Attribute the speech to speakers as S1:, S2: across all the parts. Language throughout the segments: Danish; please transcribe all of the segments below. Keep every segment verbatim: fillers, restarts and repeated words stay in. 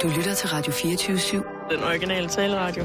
S1: Du lytter til Radio fireogtyve syv.
S2: Den originale taleradio.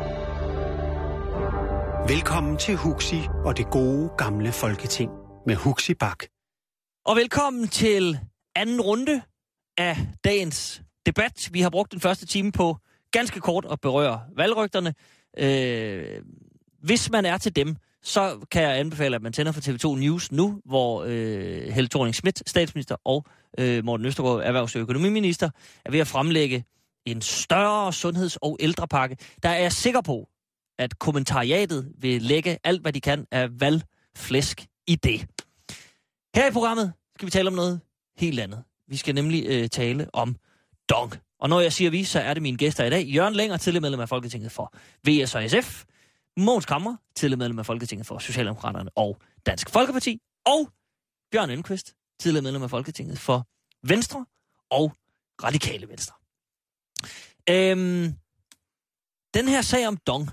S3: Velkommen til Huxi og det gode gamle Folketing med Huxi Bak.
S4: Og velkommen til anden runde af dagens debat. Vi har brugt den første time på ganske kort at berøre valgrygterne. Øh, hvis man er til dem, så kan jeg anbefale, at man tænder for T V to News nu, hvor øh, Helle Thorning-Schmidt, statsminister, og øh, Morten Østergaard, erhvervs- og økonomiminister, er ved at fremlægge en større sundheds- og ældrepakke. Der er jeg sikker på, at kommentariatet vil lægge alt, hvad de kan af valgflæsk i det. Her i programmet skal vi tale om noget helt andet. Vi skal nemlig øh, tale om dong. Og når jeg siger vi, så er det mine gæster i dag. Jørgen Lenger, tidligere medlem af Folketinget for V S og S F. Mogens Camre, tidligere medlem af Folketinget for Socialdemokraterne og Dansk Folkeparti. Og Bjørn Elmquist, tidligere medlem af Folketinget for Venstre og Radikale Venstre. Øhm, den her sag om dong,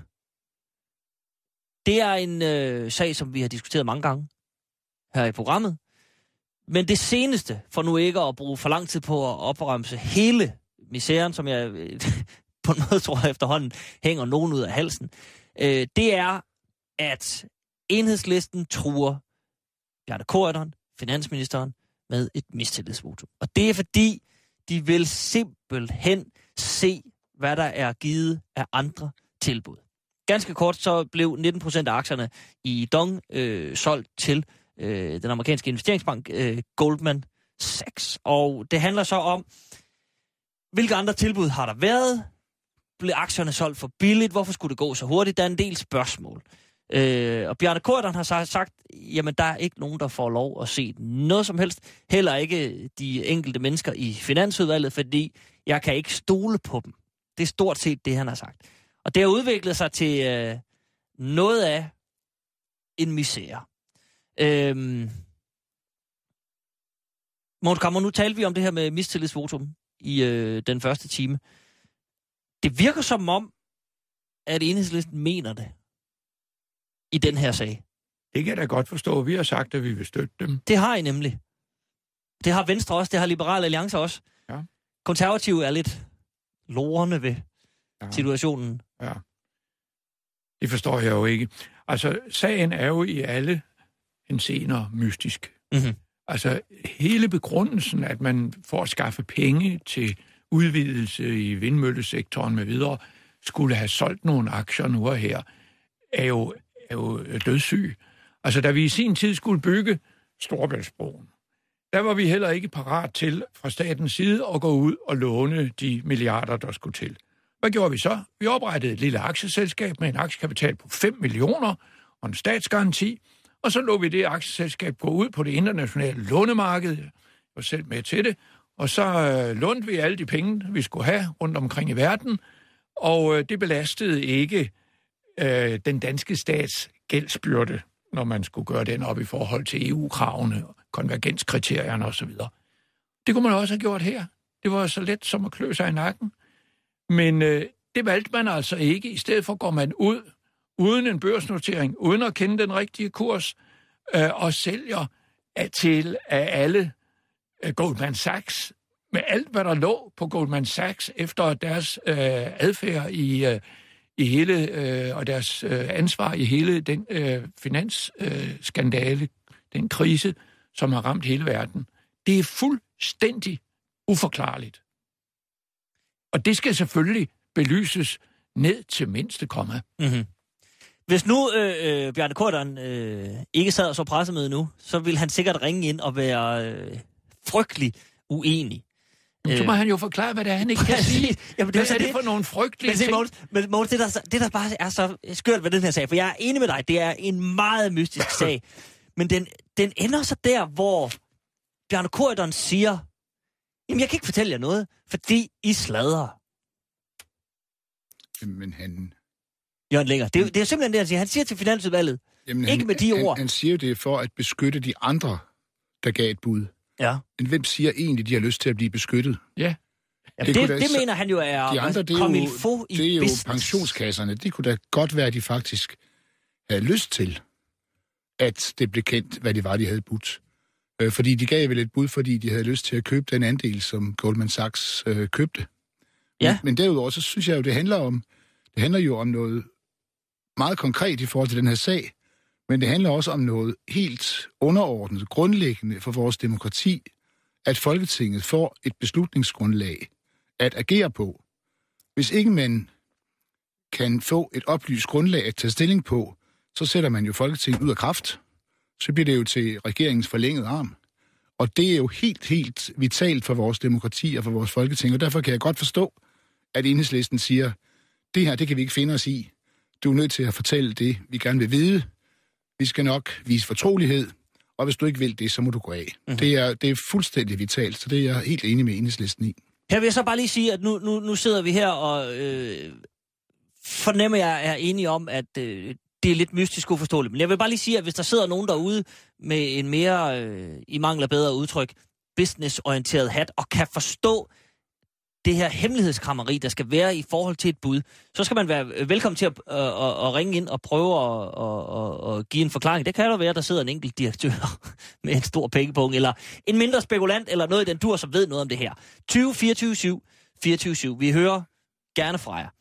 S4: det er en øh, sag, som vi har diskuteret mange gange her i programmet. Men det seneste, for nu ikke at bruge for lang tid på at opremse hele misæren, som jeg øh, på en måde tror jeg efterhånden hænger nogen ud af halsen, øh, det er, at Enhedslisten truer Bjarne Corydon, finansministeren, med et mistillidsvotum. Og det er fordi, de vil simpelthen se, hvad der er givet af andre tilbud. Ganske kort, så blev nitten procent af aktierne i Dong øh, solgt til øh, den amerikanske investeringsbank øh, Goldman Sachs. Og det handler så om, hvilke andre tilbud har der været? Blev aktierne solgt for billigt? Hvorfor skulle det gå så hurtigt? Der er en del spørgsmål. Øh, og Bjarne Corydon har så sagt, jamen der er ikke nogen, der får lov at se noget som helst. Heller ikke de enkelte mennesker i Finansudvalget, fordi jeg kan ikke stole på dem. Det er stort set det, han har sagt. Og det har udviklet sig til øh, noget af en misære. Øhm, Mogens Camre, nu talte vi om det her med mistillidsvotum i øh, den første time. Det virker som om, at Enhedslisten mener det i den her sag.
S5: Det kan jeg da godt forstå. Vi har sagt, at vi vil støtte dem.
S4: Det har I nemlig. Det har Venstre også, det har Liberal Alliance også.
S5: Ja.
S4: Konservative er lidt lorende ved ja. situationen.
S5: Ja. Det forstår jeg jo ikke. Altså, sagen er jo i alle henseender mystisk.
S4: Mm-hmm.
S5: Altså, hele begrundelsen, at man får at skaffe penge til udvidelse i vindmøllesektoren med videre, skulle have solgt nogle aktier nu og her, er jo, er jo dødssyg. Altså, da vi i sin tid skulle bygge Storebæltsbroen, der var vi heller ikke parat til fra statens side at gå ud og låne de milliarder, der skulle til. Hvad gjorde vi så? Vi oprettede et lille aktieselskab med en aktiekapital på fem millioner og en statsgaranti, og så lå vi det aktieselskab gå ud på det internationale lånemarked. Jeg var selv med til det. Og så øh, lånte vi alle de penge, vi skulle have rundt omkring i verden, og øh, det belastede ikke øh, den danske stats gældsbyrde, når man skulle gøre den op i forhold til E U-kravene, konvergenskriterierne osv. Det kunne man også have gjort her. Det var så let som at klø sig i nakken. Men øh, det valgte man altså ikke. I stedet for går man ud uden en børsnotering, uden at kende den rigtige kurs, øh, og sælger af til af alle øh, Goldman Sachs, med alt, hvad der lå på Goldman Sachs, efter deres øh, adfærd i, øh, i hele, øh, og deres øh, ansvar i hele den øh, finansskandale, øh, den krise, som har ramt hele verden. Det er fuldstændig uforklarligt. Og det skal selvfølgelig belyses ned til mindste komma.
S4: Mm-hmm. Hvis nu øh, øh, Bjarne Corydon øh, ikke sad og så pressemøde nu, så ville han sikkert ringe ind og være øh, frygtelig uenig.
S5: Jamen, så må øh, han jo forklare, hvad det er, han ikke kan sige. Jamen, det, hvad er det, det for nogle frygtelige
S4: ting? Måns, men Måns, det, der, det der bare er så skørt ved den her sag, for jeg er enig med dig, det er en meget mystisk sag, men den, den ender så der, hvor Bjarne Corydon siger, jamen jeg kan ikke fortælle jer noget, fordi I sladrer.
S6: Men han...
S4: Jørgen Lenger, det, det er simpelthen det, han siger. Han siger til Finansudvalget,
S6: jamen,
S4: ikke
S6: han,
S4: med de
S6: han,
S4: ord.
S6: Han siger det for at beskytte de andre, der gav et bud.
S4: Ja.
S6: Men hvem siger egentlig, de har lyst til at blive beskyttet?
S5: Ja.
S4: Jamen, det, det, det mener han jo er...
S6: De andre, det er jo,
S4: i
S6: det er jo
S4: business.
S6: pensionskasserne. Det kunne da godt være, at de faktisk havde lyst til, at det blev kendt, hvad det var, de havde budt. Øh, fordi de gav vel et bud, fordi de havde lyst til at købe den andel, som Goldman Sachs øh, købte.
S4: Ja.
S6: Men, men derudover, så synes jeg jo, det handler om, det handler jo om noget meget konkret i forhold til den her sag, men det handler også om noget helt underordnet, grundlæggende for vores demokrati, at Folketinget får et beslutningsgrundlag at agere på. Hvis ikke man kan få et oplyst grundlag at tage stilling på, så sætter man jo Folketinget ud af kraft. Så bliver det jo til regeringens forlængede arm. Og det er jo helt, helt vitalt for vores demokrati og for vores Folketing, og derfor kan jeg godt forstå, at Enhedslisten siger, det her, det kan vi ikke finde os i. Du er nødt til at fortælle det, vi gerne vil vide. Vi skal nok vise fortrolighed, og hvis du ikke vil det, så må du gå af. Mm-hmm. Det, er, det er fuldstændig vitalt, så det er jeg helt enig med Enhedslisten i.
S4: Her vil jeg så bare lige sige, at nu, nu, nu sidder vi her, og øh, fornemmer jeg er enige om, at øh, det er lidt mystisk uforståeligt. Men jeg vil bare lige sige, at hvis der sidder nogen derude med en mere, øh, i mangel af bedre udtryk, businessorienteret hat, og kan forstå det her hemmelighedskrammeri, der skal være i forhold til et bud, så skal man være velkommen til at, at, at, at ringe ind og prøve at, at, at give en forklaring. Det kan jo være, at der sidder en enkelt direktør med en stor pengepunkt, eller en mindre spekulant, eller noget i den dur, som ved noget om det her. tyve fireogtyve syv fireogtyve syv. Vi hører gerne fra jer.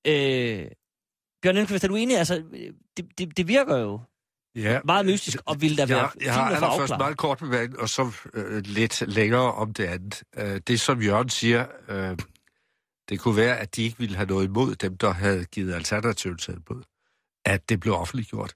S4: Øh, Bjørn Lindqvist, er du enig? Altså, det, det, det virker jo ja, meget mystisk, og vil der være
S2: jeg,
S4: fint
S2: jeg har
S4: at få
S2: allerførst
S4: afklaret.
S2: meget kort bemærkning, og så øh, lidt længere om det andet. Øh, det, som Jørgen siger, øh, det kunne være, at de ikke ville have noget imod dem, der havde givet alternativt tilbud, at det blev offentliggjort.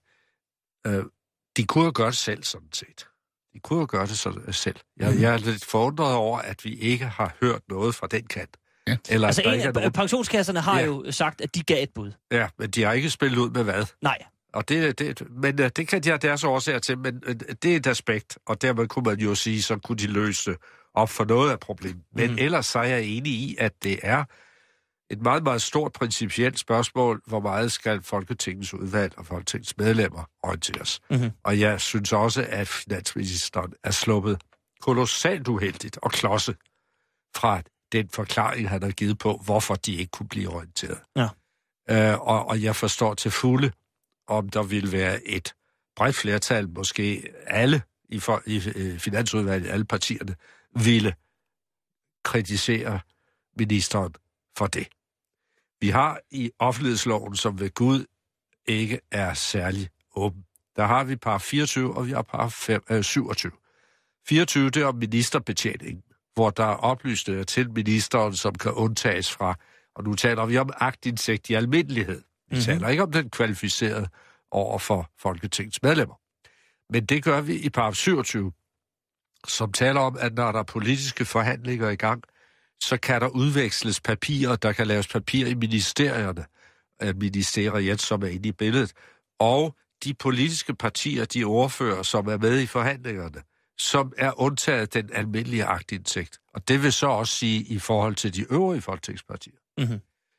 S2: Øh, de kunne jo gøre det selv, sådan set. De kunne jo gøre det sådan, selv. Jeg, jeg er lidt forundret over, at vi ikke har hørt noget fra den kant. Ja. Eller
S4: Altså, en af
S2: nogen...
S4: pensionskasserne har
S2: ja.
S4: jo sagt, at de gav et bud.
S2: Ja, men de har ikke spillet ud med hvad.
S4: Nej.
S2: Og det, det, men det kan de have deres årsager til, men det er et aspekt, og dermed kunne man jo sige, så kunne de løse op for noget af problemet. Men mm. ellers så er jeg enig i, at det er et meget, meget stort principielt spørgsmål, hvor meget skal Folketingets udvalg og Folketingets medlemmer orienteres. Mm-hmm. Og jeg synes også, at finansministeren er sluppet kolossalt uheldigt og klodset fra den forklaring, han har givet på, hvorfor de ikke kunne blive orienteret.
S4: Ja.
S2: Øh, og, og jeg forstår til fulde, om der ville være et bredt flertal, måske alle i, for, i øh, finansudvalget, alle partierne, ville kritisere ministeren for det. Vi har i offentlighedsloven, som ved Gud ikke er særlig åben. Der har vi paragraf fireogtyve, og vi har paragraf syvogtyve. fireogtyve, det er om ministerbetjening, hvor der er oplysninger til ministeren, som kan undtages fra, og nu taler vi om aktindsigt i almindelighed. Vi mm-hmm. taler ikke om den kvalificerede over for Folketingets medlemmer. Men det gør vi i paragraf syvogtyve, som taler om, at når der er politiske forhandlinger i gang, så kan der udveksles papirer, der kan laves papir i ministerierne, ministeriet, som er inde i billedet, og de politiske partier, de ordfører, som er med i forhandlingerne, som er undtaget den almindelige aktindsigt. Og det vil så også sige i forhold til de øvrige folketingspartier. Mm-hmm.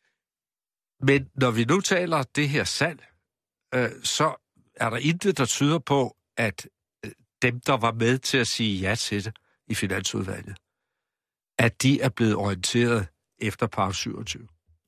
S2: Men når vi nu taler det her salg, øh, så er der intet, der tyder på, at øh, dem, der var med til at sige ja til det i Finansudvalget, at de er blevet orienteret efter paragraf syvogtyve.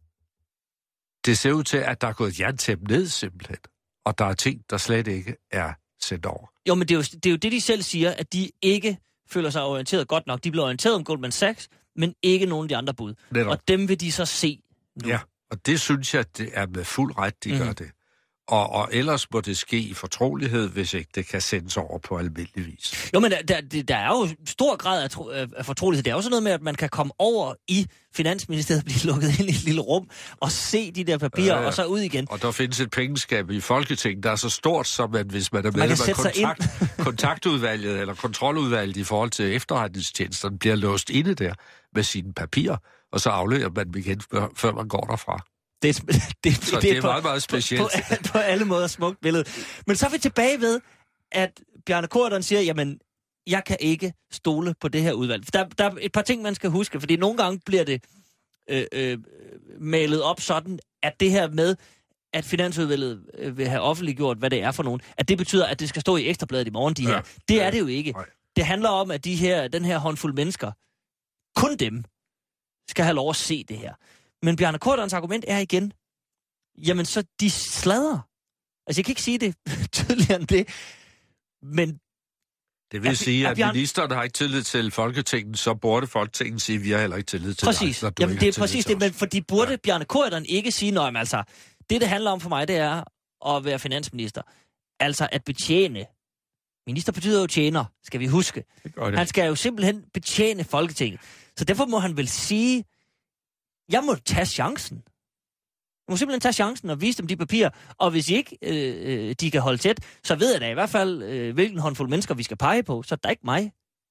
S2: Det ser ud til, at der er gået jerntæppe ned simpelthen, og der er ting, der slet ikke er sendt over.
S4: Jo, men det er jo, det er jo det, de selv siger, at de ikke føler sig orienteret godt nok. De bliver orienteret om Goldman Sachs, men ikke nogen af de andre bud. Netop. Og dem vil de så se nu.
S2: Ja, og det synes jeg, det er med fuld ret, de mm. gør det. Og, og ellers må det ske i fortrolighed, hvis ikke det kan sendes over på almindelig vis.
S4: Jo, men der, der, der er jo stor grad af, tro, af fortrolighed. Det er også noget med, at man kan komme over i Finansministeriet, blive lukket ind i et lille rum, og se de der papirer, ja, ja. Og så ud igen.
S2: Og der findes et pengeskab i Folketinget, der er så stort, som at hvis man er med med kontakt, kontaktudvalget eller kontroludvalget i forhold til efterretningstjenesterne, bliver låst inde der med sine papirer, og så afleverer man dem igen, før man går derfra.
S4: Det, det, det,
S2: så det,
S4: det
S2: er
S4: på,
S2: meget, meget specielt.
S4: På, på, på alle måder smukt billede. Men så er vi tilbage ved, at Bjarne Corydon siger, jamen, jeg kan ikke stole på det her udvalg. Der, der er et par ting, man skal huske, fordi nogle gange bliver det øh, øh, malet op sådan, at det her med, at Finansudvalget vil have offentliggjort, hvad det er for nogen, at det betyder, at det skal stå i Ekstrabladet i morgen, de her. Ja. Det er det jo ikke. Nej. Det handler om, at de her, den her håndfuld mennesker, kun dem, skal have lov at se det her. Men Bjarne Corydons argument er igen, jamen så de sladrer. Altså jeg kan ikke sige det tydeligere end det, men
S2: Det vil
S4: Er-
S2: sige,
S4: er
S2: at
S4: Bjarne-
S2: ministeren har ikke tillid til Folketinget, så burde Folketinget sige, at vi har heller ikke tillid til
S4: Præcis.
S2: dig. når du
S4: Jamen,
S2: ikke
S4: det
S2: har
S4: er
S2: tillid
S4: præcis
S2: til
S4: det, men
S2: os.
S4: fordi burde
S2: Ja.
S4: Bjarne Corydon ikke sige, noget, altså, det, det handler om for mig, det er at være finansminister. Altså at betjene. Minister betyder jo tjener, skal vi huske.
S5: Det gør det.
S4: Han skal jo simpelthen betjene Folketinget. Så derfor må han vel sige, jeg må tage chancen. Jeg må simpelthen tage chancen og vise dem de papirer. Og hvis ikke øh, de kan holde tæt, så ved jeg da i hvert fald, øh, hvilken håndfuld mennesker vi skal pege på. Så er der ikke mig.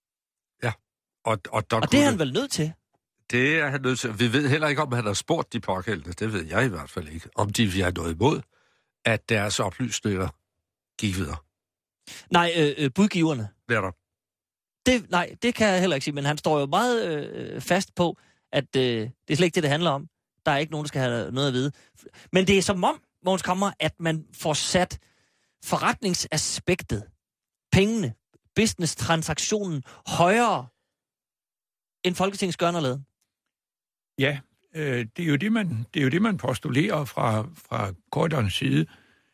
S2: Og, og, der
S4: Og det
S2: kunne
S4: er han vel nødt til.
S2: Det er han nødt til. Vi ved heller ikke, om han har spurgt de pågældende. Det ved jeg i hvert fald ikke. Om de vil have noget imod, at deres oplysninger gik videre.
S4: Nej, øh, øh, budgiverne.
S2: Netop.
S4: Det, nej, det kan jeg heller ikke sige, men han står jo meget øh, fast på, at øh, det er slet ikke det, det handler om. Der er ikke nogen, der skal have noget at vide. Men det er som om, Mogens Kammer, at man får sat forretningsaspektet, pengene, business-transaktionen højere end Folketingets gørn og laden.
S5: Ja, øh, det, er jo det, man, det er jo det, man postulerer fra, fra Corydons side.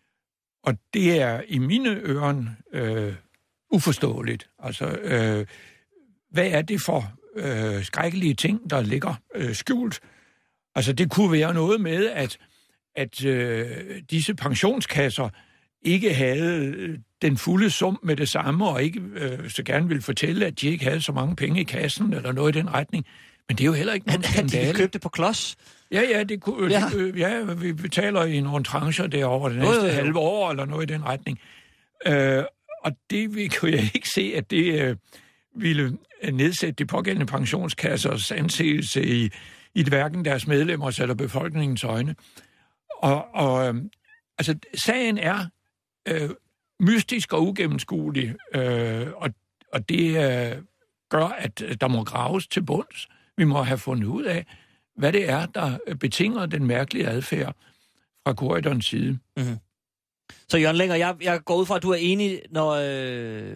S5: Og det er i mine øren øh, uforståeligt. Altså, øh, hvad er det for øh, skrækkelige ting, der ligger øh, skjult? Altså, det kunne være noget med, at, at øh, disse pensionskasser ikke havde den fulde sum med det samme, og ikke øh, så gerne ville fortælle, at de ikke havde så mange penge i kassen, eller noget i den retning. Men det er jo heller ikke nogen skandale.
S4: De købte på klods.
S5: Ja, ja, det kunne,
S4: Ja.
S5: ja. Det, ja, vi betaler i nogle trancher derovre det
S4: Jo,
S5: næste
S4: jo, jo.
S5: halve år, eller noget i den retning. Øh, og det vi- kunne jeg ikke se, at det øh, ville nedsætte de pågældende pensionskassers anseelse i, i hverken deres medlemmers eller befolkningens øjne. Og, og øh, altså, sagen er øh, mystisk og ugennemskuelig, øh, og, og det øh, gør, at der må graves til bunds. Vi må have fundet ud af, hvad det er, der betinger den mærkelige adfærd fra Corydons side.
S4: Mm-hmm. Så Jørgen Længer, jeg, jeg går ud fra, at du er enig, når, øh,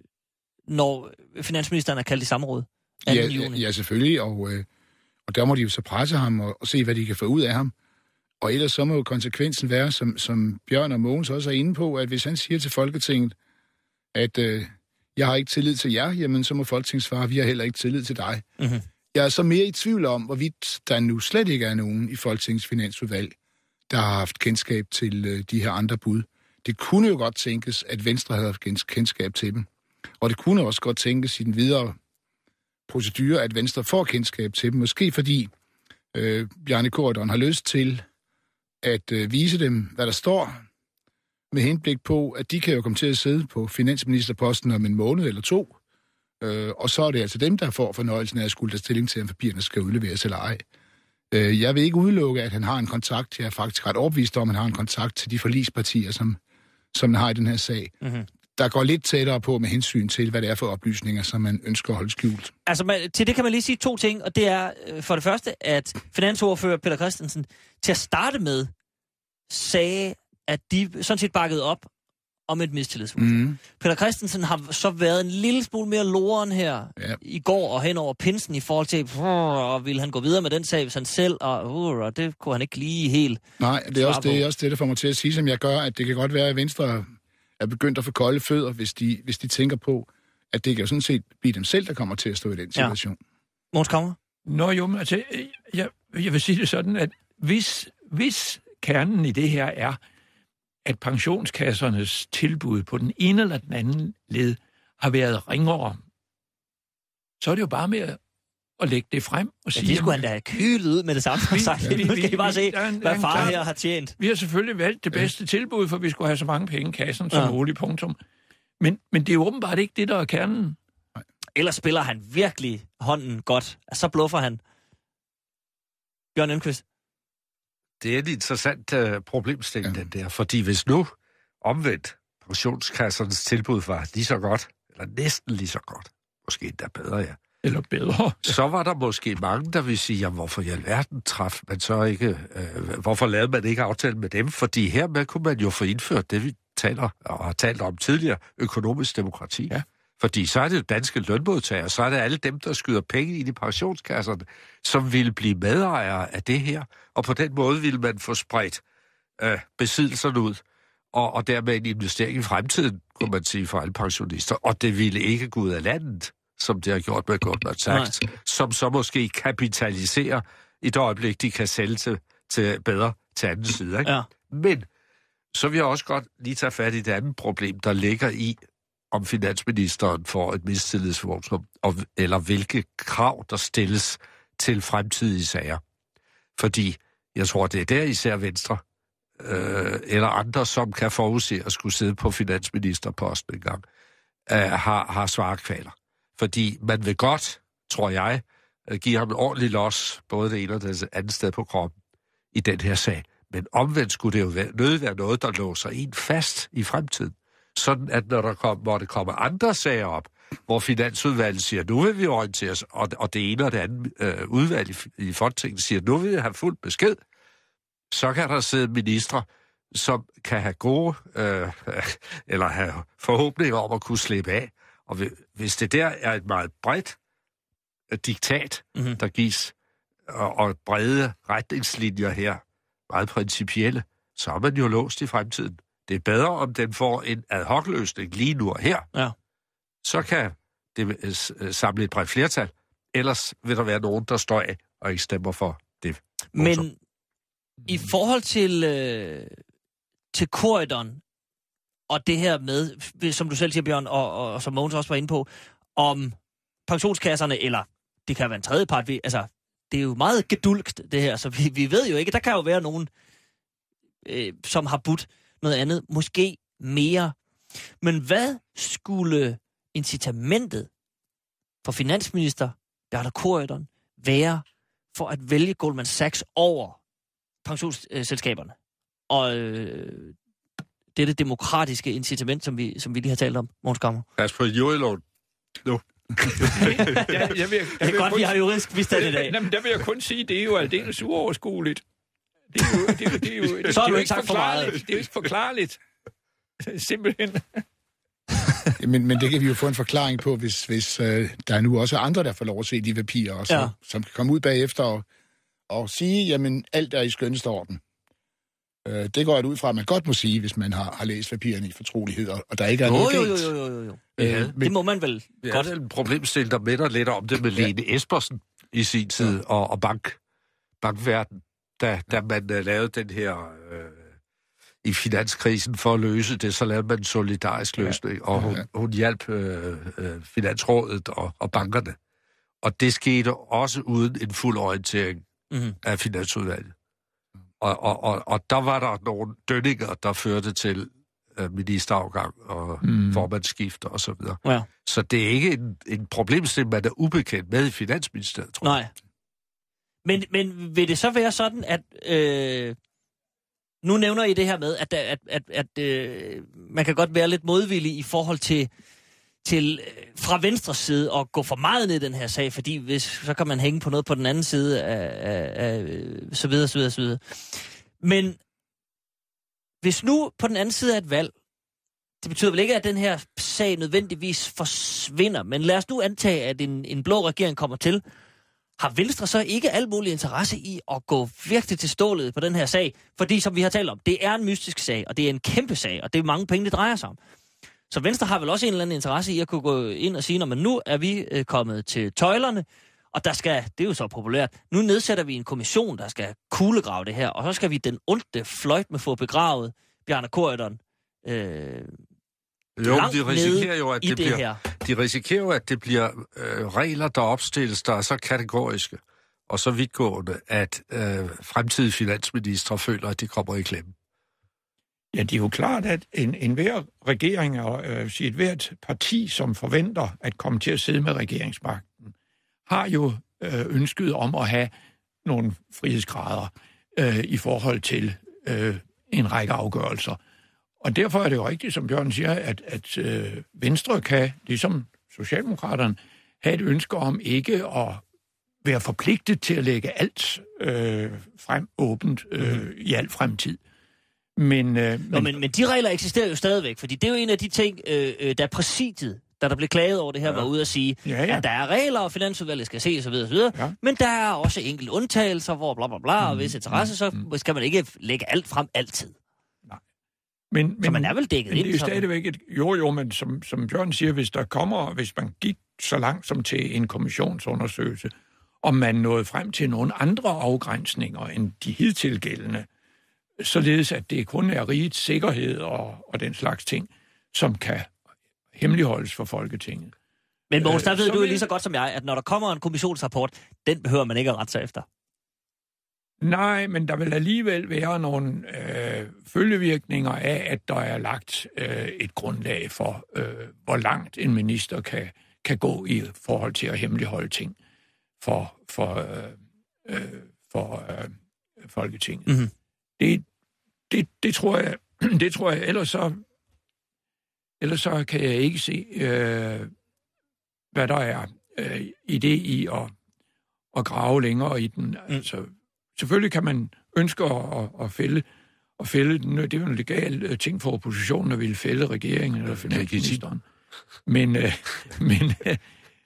S4: når finansministeren er kaldt i samråd anden
S6: Ja,
S4: juni.
S6: ja, selvfølgelig, og, øh, og der må de jo så presse ham og, og se, hvad de kan få ud af ham. Og ellers så må jo konsekvensen være, som, som Bjørn og Mogens også er inde på, at hvis han siger til Folketinget, at øh, jeg har ikke tillid til jer, jamen så må Folketinget svare, vi har heller ikke tillid til dig.
S4: Mm-hmm.
S6: Jeg er så mere i tvivl om, hvorvidt der nu slet ikke er nogen i Folketingets finansudvalg, der har haft kendskab til øh, de her andre bud. Det kunne jo godt tænkes, at Venstre havde haft kendskab til dem. Og det kunne også godt tænkes i den videre procedure, at Venstre får kendskab til dem. Måske fordi øh, Bjarne Corydon har lyst til at øh, vise dem, hvad der står, med henblik på, at de kan jo komme til at sidde på finansministerposten om en måned eller to. Øh, og så er det altså dem, der får fornøjelsen af at skulle tage stilling til, om papirerne skal udleveres eller ej. Øh, jeg vil ikke udelukke, at han har en kontakt. Jeg er faktisk ret overbevist om, at han har en kontakt til de forligspartier, som, som han har i den her sag.
S4: Mm-hmm.
S6: Der går lidt tættere på med hensyn til, hvad det er for oplysninger, som man ønsker at holde skjult.
S4: Altså, man, til det kan man lige sige to ting, og det er øh, for det første, at finansordfører Peter Christensen til at starte med sagde, at de sådan set bakkede op om et mistillidsvotum.
S6: Mm.
S4: Peter Christensen har så været en lille smule mere loren her
S6: Ja.
S4: i går og hen over pinsen i forhold til, og ville han gå videre med den sag, hvis han selv, og, uh, og det kunne han ikke lige helt.
S6: Nej, det er også det, er også det, der får mig til at sige, som jeg gør, at det kan godt være, at Venstre er begyndt at få kolde fødder, hvis de, hvis de tænker på, at det kan jo sådan set blive dem selv, der kommer til at stå i den situation.
S4: Ja. Mogens Kammer?
S5: Nå jo, men altså, jeg, jeg vil sige det sådan, at hvis, hvis kernen i det her er, at pensionskassernes tilbud på den ene eller den anden led har været ringere, så er det jo bare med at, at lægge det frem og
S4: Ja,
S5: sige...
S4: det skulle han da have kylet ud med det samme.
S5: Vi-
S4: Sagt.
S5: vi-
S4: Nu skal I bare se,
S5: der er en- der er
S4: hvad
S5: en
S4: far
S5: klar-
S4: her har tjent.
S5: Vi har selvfølgelig valgt det bedste tilbud, for vi skulle have så mange penge i kassen som
S4: Ja.
S5: muligt, punktum. Men, men det er jo åbenbart ikke det, der er kernen.
S4: Ellers spiller han virkelig hånden godt. Så bluffer han. Bjørn Enquist.
S2: Det er en interessant uh, problemstilling, ja. den der. Fordi hvis nu omvendt pensionskassernes tilbud var lige så godt, eller næsten lige så godt, måske endda bedre, ja,
S5: Eller bedre.
S2: så var der måske mange, der vil sige, jamen, hvorfor i alverden traf man så ikke, øh, hvorfor lavede man ikke aftale med dem? Fordi hermed kunne man jo få indført det, vi taler og har talt om tidligere, økonomisk demokrati.
S5: Ja.
S2: Fordi så er det jo danske lønmodtagere, så er det alle dem, der skyder penge ind i pensionskasserne, som ville blive medejere af det her, og på den måde ville man få spredt øh, besiddelserne ud. og, og dermed en investering i fremtiden, kunne man sige, for alle pensionister. Og det ville ikke gå ud af landet, som det har gjort med Goldman Sachs, Nej. som så måske kapitaliserer i et øjeblik, de kan sælge til, til bedre til anden side. Ikke?
S4: Ja.
S2: Men så vil jeg også godt lige tage fat i det andet problem, der ligger i, om finansministeren får et mistillidsvotum, eller hvilke krav, der stilles til fremtidige sager. Fordi jeg tror, det er der især Venstre, øh, eller andre, som kan forudse at skulle sidde på finansministerposten engang, øh, har, har svarekvaler. Fordi man vil godt, tror jeg, give ham en ordentlig los, både det ene og det andet sted på kroppen, i den her sag. Men omvendt skulle det jo være, nødt være noget, der låser en fast i fremtiden. Sådan at når der kom, hvor det kommer andre sager op, hvor Finansudvalget siger, nu vil vi orientere os, og, og det ene og det andet øh, udvalg i, i Folketinget siger, nu vil vi have fuld besked, så kan der sidde ministre, som kan have gode, øh, eller have forhåbninger om at kunne slippe af. Og hvis det der er et meget bredt diktat, mm-hmm. der gives, og, og brede retningslinjer her, meget principielle, så er man jo låst i fremtiden. Det er bedre, om den får en ad hoc-løsning lige nu og her.
S4: Ja.
S2: Så kan det samle et bredt flertal. Ellers vil der være nogen, der står af og ikke stemmer for det.
S4: Men også. I forhold til, øh, til korridoren, og det her med, som du selv siger, Bjørn, og, og, og som Mogens også var inde på, om pensionskasserne, eller det kan være en tredje part, vi, altså, det er jo meget gedulgt, det her, så vi, vi ved jo ikke, der kan jo være nogen, øh, som har budt noget andet, måske mere. Men hvad skulle incitamentet for finansminister Bjarne Corydon være for at vælge Goldman Sachs over pensionsselskaberne? Og øh, dette demokratiske incitament, som vi, som vi lige har talt om, Mogens Kammer.
S2: Pas på jordlån. Nu.
S5: ja, jeg vil, jeg vil
S4: det er godt, kun, vi har juridisk bistand i dag.
S5: Jamen, der vil jeg kun sige, det er jo aldeles uoverskueligt. Det er jo, det er jo, det er jo, det,
S4: så har
S5: det
S4: du
S5: ikke
S4: ikke sagt for meget.
S5: Det er jo ikke forklarligt. Simpelthen.
S6: men, men det kan vi jo få en forklaring på, hvis, hvis øh, der er nu også andre, der får lov at se de papirer, også, ja. som kan komme ud bagefter og, og sige, jamen alt er i skønneste orden. Øh, det går jeg ud fra, at man godt må sige, hvis man har, har læst papirerne i fortrolighed, og der ikke er
S4: jo,
S6: noget
S4: jo,
S6: galt.
S4: Jo, jo, jo, jo.
S2: Ja,
S4: øh, det må man vel
S2: ja,
S4: godt.
S2: Det er en problemstilling, der minder lidt om det med ja. Lene Espersen i sin tid, ja. og, og bank, bankverden, da, da man uh, lavede den her... Øh, i finanskrisen for at løse det, så lavede man en solidarisk løsning, ja. og hun, hun hjalp øh, øh, Finansrådet og, og bankerne. Og det skete også uden en fuld orientering mm-hmm. af Finansudvalget. Og, og, og, og der var der nogle dønninger, der førte til øh, ministerafgang og mm. formandsskifter og så videre. Ja. Så det er ikke en, en problemstilling, man er ubekendt med i Finansministeriet, tror jeg.
S4: Nej. Men, men vil det så være sådan, at... Øh Nu nævner I det her med, at, at, at, at øh, man kan godt være lidt modvillig i forhold til, til øh, fra venstre side at gå for meget ned i den her sag, fordi hvis, så kan man hænge på noget på den anden side af, af, af så videre, så videre, så videre. Men hvis nu på den anden side af et valg, det betyder vel ikke, at den her sag nødvendigvis forsvinder, men lad os nu antage, at en, en blå regering kommer til. Har Venstre så ikke al mulig interesse i at gå virkelig til stålet på den her sag? Fordi, som vi har talt om, det er en mystisk sag, og det er en kæmpe sag, og det er mange penge, det drejer sig om. Så Venstre har vel også en eller anden interesse i at kunne gå ind og sige, at nu er vi øh, kommet til tøjlerne, og der skal, det er jo så populært, nu nedsætter vi en kommission, der skal kuglegrave det her, og så skal vi den onde fløjt med få begravet Bjarne Corydon. Øh,
S2: Jo, de risikerer jo, at det, det bliver,
S4: her.
S2: de risikerer jo, at det bliver øh, regler, der opstilles, der er så kategoriske og så vidtgående, at øh, fremtidige finansministre føler, at de kommer i klemme.
S5: Ja, det er jo klart, at en, en hver regering og øh, et hvert parti, som forventer at komme til at sidde med regeringsmagten, har jo øh, ønsket om at have nogle frihedsgrader øh, i forhold til øh, en række afgørelser. Og derfor er det jo rigtigt, som Bjørn siger, at, at øh, Venstre kan, ligesom Socialdemokraterne, have et ønske om ikke at være forpligtet til at lægge alt øh, frem åbent øh, mm. i al fremtid. Men, øh,
S4: Nå, men, men de regler eksisterer jo stadigvæk, fordi det er jo en af de ting, øh, der præsidiet, da der blev klaget over det her, ja. var ude at sige, ja, ja. at der er regler, og Finansudvalget skal se, og så videre, og så videre. Ja. Men der er også enkelte undtagelser, hvor bla bla bla, mm. og hvis interesse, så skal man ikke lægge alt frem altid.
S5: Men, men,
S4: så man er vel dækket
S5: men
S4: ind?
S5: det er
S4: sådan.
S5: stadigvæk et... Jo, jo, men som, som Bjørn siger, hvis der kommer, hvis man gik så langt som til en kommissionsundersøgelse, om man nåede frem til nogle andre afgrænsninger end de hidtil gældende, således at det kun er rigets sikkerhed og, og den slags ting, som kan hemmeligholdes for Folketinget.
S4: Men Mogens, der ved
S5: Øh,
S4: du jo
S5: vil-
S4: lige så godt som jeg, at når der kommer en kommissionsrapport, den behøver man ikke at rette sig efter.
S5: Nej, men der vil alligevel være nogle øh, følgevirkninger af, at der er lagt øh, et grundlag for, øh, hvor langt en minister kan, kan gå i forhold til at hemmeligholde ting for, for, øh, øh, for øh, Folketinget.
S4: Mm-hmm.
S5: Det, det, det, tror jeg, det tror jeg, ellers så, ellers så kan jeg ikke se, øh, hvad der er øh, idé i at, at grave længere i den. Mm. Altså, selvfølgelig kan man ønske at, at, at fælde, at fælde den. Det er jo en legal ting for oppositionen at ville fælde regeringen eller finansministeren. Men, øh, men øh,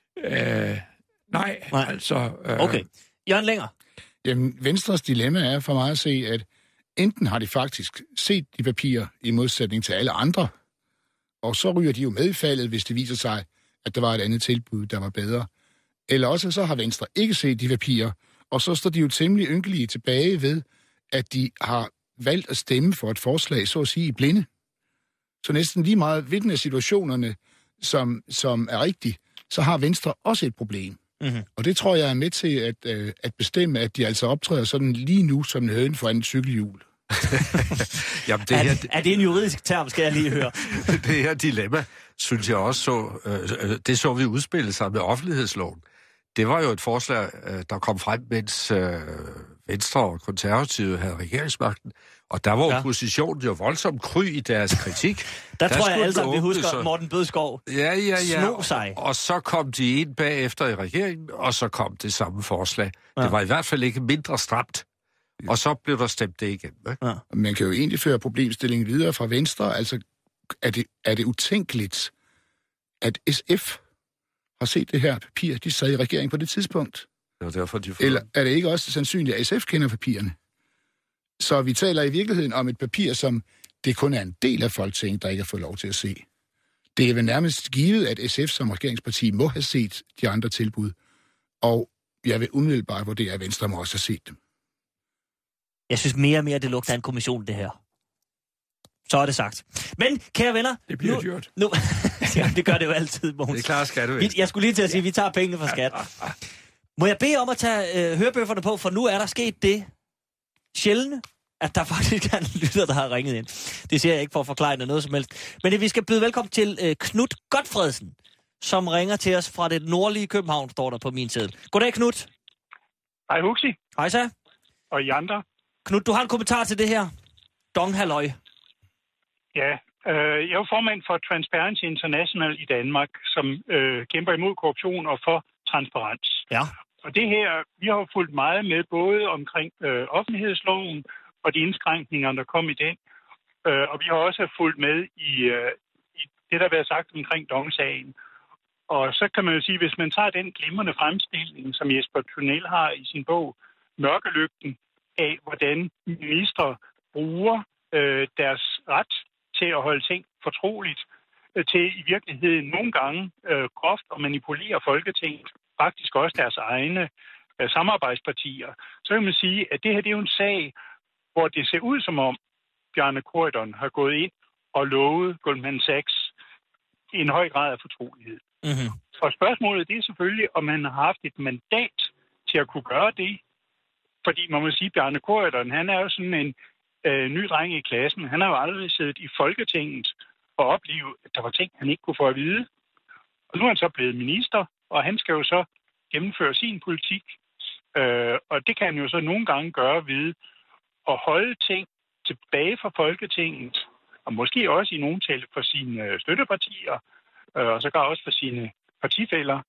S5: øh, nej, nej, altså... Øh,
S4: Okay. Jørgen Længer.
S6: Jamen, Venstres dilemma er for mig at se, at enten har de faktisk set de papirer i modsætning til alle andre, og så ryger de jo med i faldet, hvis det viser sig, at der var et andet tilbud, der var bedre. Eller også så har Venstre ikke set de papirer, og så står de jo temmelig ynkelige tilbage ved, at de har valgt at stemme for et forslag, så at sige, i blinde. Så næsten lige meget ved den af situationerne, som, som er rigtige, så har Venstre også et problem. Mm-hmm. Og det tror jeg er med til at, øh, at bestemme, at de altså optræder sådan lige nu som en høne for en cykelhjul.
S2: Jamen, det
S4: er,
S2: her,
S4: er det en juridisk term, skal jeg lige høre?
S2: det her dilemma, synes jeg også så, øh, det så vi udspille sig med offentlighedsloven. Det var jo et forslag, øh, der kom frem, mens øh, Venstre og Konservative havde regeringsmagten, og der var ja. oppositionen jo voldsomt kry i deres kritik.
S4: der, der tror
S2: skulle
S4: jeg alle sammen, vi husker
S2: så...
S4: Morten Bødskov
S2: ja, ja, ja.
S4: sno sig.
S2: Og, og så kom de ind bagefter i regeringen, og så kom det samme forslag. Ja. Det var i hvert fald ikke mindre stramt. Og så blev der stemt det igen.
S6: Ja. Man kan jo egentlig føre problemstillingen videre fra Venstre. Altså, er det, er det utænkeligt, at S F har set det her papir, de sad i regeringen på det tidspunkt?
S2: Det var derfor, de får...
S6: Eller er det ikke også sandsynligt, at S F kender papirerne? Så vi taler i virkeligheden om et papir, som det kun er en del af Folketinget, der ikke har fået lov til at se. Det er vel nærmest givet, at S F som regeringsparti må have set de andre tilbud. Og jeg vil umiddelbart vurdere, at Venstre må også have set dem.
S4: Jeg synes mere og mere, det lugter af en kommission, det her. Så er det sagt. Men, kære venner...
S5: Det bliver
S4: nu,
S5: dyrt.
S4: Nu, ja, det gør det jo altid, Mogens.
S2: Det er klart, skal du
S4: vi, Jeg skulle lige til at sige, at vi tager pengene fra skat. Må jeg bede om at tage øh, hørebøfferne på, for nu er der sket det sjældne, at der faktisk er en lytter, der har ringet ind. Det siger jeg ikke for at forklare noget som helst. Men vi skal byde velkommen til øh, Knut Godfredsen, som ringer til os fra det nordlige København, står der på min seddel. Goddag, Knut.
S7: Hej, Huxi.
S4: Hej, så.
S7: Og I andre.
S4: Knut, du har en kommentar til det her. Dong halløj.
S7: Ja, øh, jeg er jo formand for Transparency International i Danmark, som øh, kæmper imod korruption og for transparens.
S4: Ja.
S7: Og det her, vi har jo fulgt meget med, både omkring øh, offentlighedsloven og de indskrænkninger, der kom i den. Øh, og vi har også fulgt med i, øh, i det, der har været sagt omkring Dong-sagen. Og så kan man jo sige, hvis man tager den glimrende fremstilling, som Jesper Thunell har i sin bog, Mørkelygten, af hvordan ministre bruger øh, deres ret til at holde ting fortroligt, øh, til i virkeligheden nogle gange øh, groft at manipulere Folketinget, faktisk også deres egne øh, samarbejdspartier. Så kan man sige, at det her det er jo en sag, hvor det ser ud som om Bjarne Corydon har gået ind og lovet Goldman Sachs en høj grad af fortrolighed. Mm-hmm. Og spørgsmålet det er selvfølgelig, om han har haft et mandat til at kunne gøre det. Fordi man må sige, at Bjarne Corydon, han er jo sådan en øh, ny dreng i klassen. Han har jo aldrig siddet i Folketinget og oplevet, at der var ting, han ikke kunne få at vide. Og nu er han så blevet minister, og han skal jo så gennemføre sin politik. Øh, og det kan han jo så nogle gange gøre ved at holde ting tilbage fra Folketinget, og måske også i nogle tilfælde for sine støttepartier, øh, og så gør også for sine partifæller.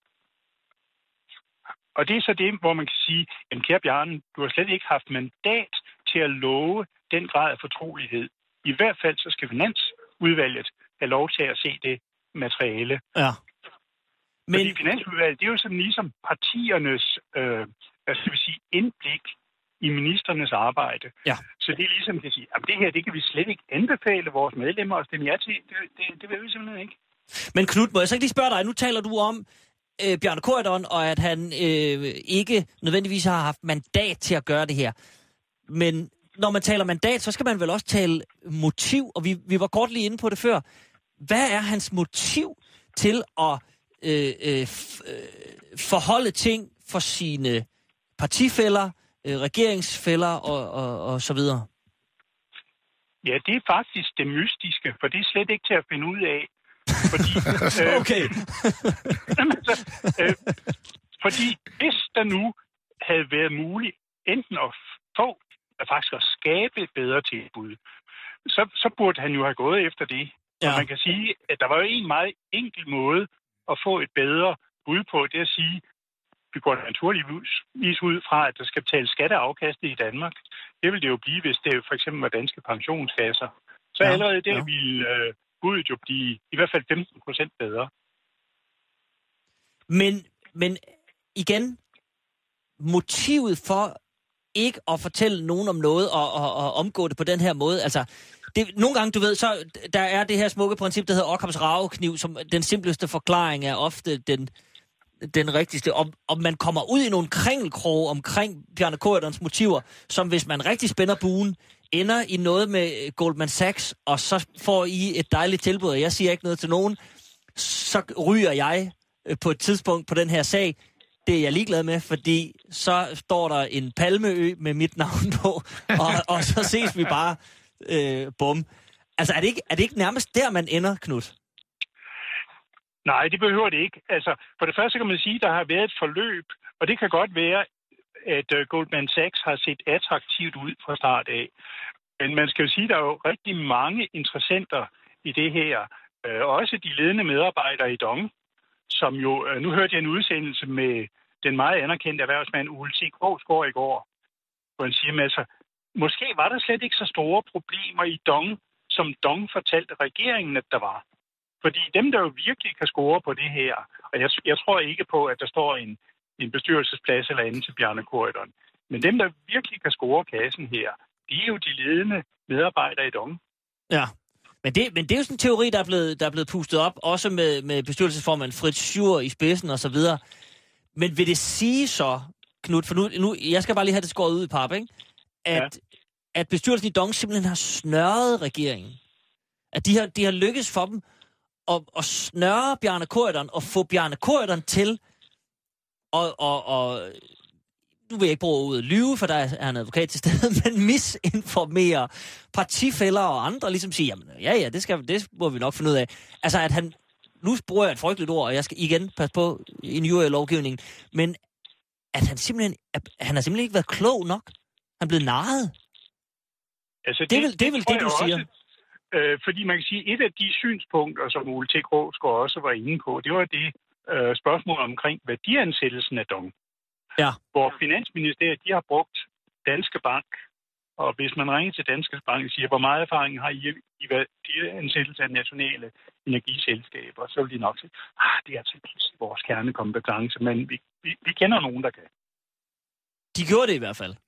S7: Og det er så det, hvor man kan sige, jamen kære Bjarne, du har slet ikke haft mandat til at love den grad af fortrolighed. I hvert fald så skal Finansudvalget have lov til at se det materiale.
S4: Ja.
S7: Men... Fordi Finansudvalget, det er jo sådan ligesom partiernes øh, hvad skal vi sige, indblik i ministernes arbejde.
S4: Ja.
S7: Så det er ligesom at sige, at det her, det kan vi slet ikke anbefale vores medlemmer at stemme ja til. Det, det, det vil vi simpelthen ikke.
S4: Men Knud, må jeg så ikke lige spørge dig, nu taler du om øh, Bjarne Corydon, og at han øh, ikke nødvendigvis har haft mandat til at gøre det her. Men når man taler mandat, så skal man vel også tale motiv, og vi, vi var kort lige inde på det før. Hvad er hans motiv til at øh, øh, forholde ting for sine partifæller, øh, regeringsfæller og, og, og så videre?
S7: Ja, det er faktisk det mystiske, for det er slet ikke til at finde ud af. Fordi, øh,
S4: okay.
S7: altså, øh, fordi hvis der nu havde været muligt enten at få, at faktisk at skabe et bedre tilbud, så, så burde han jo have gået efter det. Ja. Og man kan sige, at der var jo en meget enkel måde at få et bedre bud på, det at sige, vi går naturligvis ud fra, at der skal betales skatteafkast i Danmark. Det vil det jo blive, hvis det for eksempel var danske pensionskasser. Så ja, allerede der ja. ville øh, budet jo blive i hvert fald femten procent bedre.
S4: Men, men igen, motivet for ikke at fortælle nogen om noget og, og, og omgå det på den her måde, altså det, nogle gange, du ved, så der er det her smukke princip, der hedder Ockhams ravekniv, som den simpleste forklaring er ofte den, den rigtigste. Om, om man kommer ud i nogle kringelkroge omkring Bjarne Corydons motiver, som hvis man rigtig spænder buen, ender i noget med Goldman Sachs, og så får I et dejligt tilbud, og jeg siger ikke noget til nogen, så ryger jeg på et tidspunkt på den her sag. Det er jeg ligeglad med, fordi så står der en palmeø med mit navn på, og, og så ses vi bare øh, bum. Altså, er det, ikke, er det ikke nærmest der, man ender, Knud?
S7: Nej, det behøver det ikke. Altså, for det første kan man sige, at der har været et forløb, og det kan godt være, at uh, Goldman Sachs har set attraktivt ud fra start af. Men man skal jo sige, at der er jo rigtig mange interessenter i det her. Uh, også de ledende medarbejdere i Dong, som jo, uh, nu hørte jeg en udsendelse med den meget anerkendte erhvervsmand Ole T. Krogsgaard i går, hvor han siger, altså, måske var der slet ikke så store problemer i Dong, som Dong fortalte regeringen, at der var. Fordi dem, der jo virkelig kan score på det her, og jeg, jeg tror ikke på, at der står en, en bestyrelsesplads eller andet til Bjarne Corydon, men dem, der virkelig kan score kassen her, de er jo de ledende medarbejdere i Dong.
S4: Ja, men det, men det er jo sådan en teori, der er blevet, der er blevet pustet op, også med, med bestyrelsesformand Fritz Schur i spidsen og så videre. Men vil det sige så, Knud, for nu, nu jeg skal bare lige have det skåret ud i pap, ikke? At, ja. at bestyrelsen i Dong simpelthen har snørret regeringen. At de har, de har lykkes for dem at, at snørre Bjarne Corydon og få Bjarne Corydon til og, og, og nu vil jeg ikke bruge ordet lyve, for der er en advokat til stede, men misinformere partifæller og andre, ligesom sige, jamen ja, ja, det, skal, det må vi nok finde ud af. Altså, at han, nu bruger jeg et frygteligt ord, og jeg skal igen passe på en jurylovgivning, men at han simpelthen, at han har simpelthen ikke været klog nok. Han er blevet narret.
S7: Altså, det,
S4: det er vel det, er vel det, det du siger.
S7: Også, øh, fordi man kan sige, et af de synspunkter, som Ole T. Krogsgaard også var inde på, det var det øh, spørgsmål omkring værdiansættelsen af Dong.
S4: Ja.
S7: Hvor Finansministeriet, de har brugt Danske Bank, og hvis man ringer til Danske Bank og siger, hvor meget erfaring har I i værdiansættelse af nationale energiselskaber, så vil de nok sige, ah, det er altså vores kernekompetence, men vi, vi, vi kender nogen, der kan.
S4: De gjorde det i hvert fald.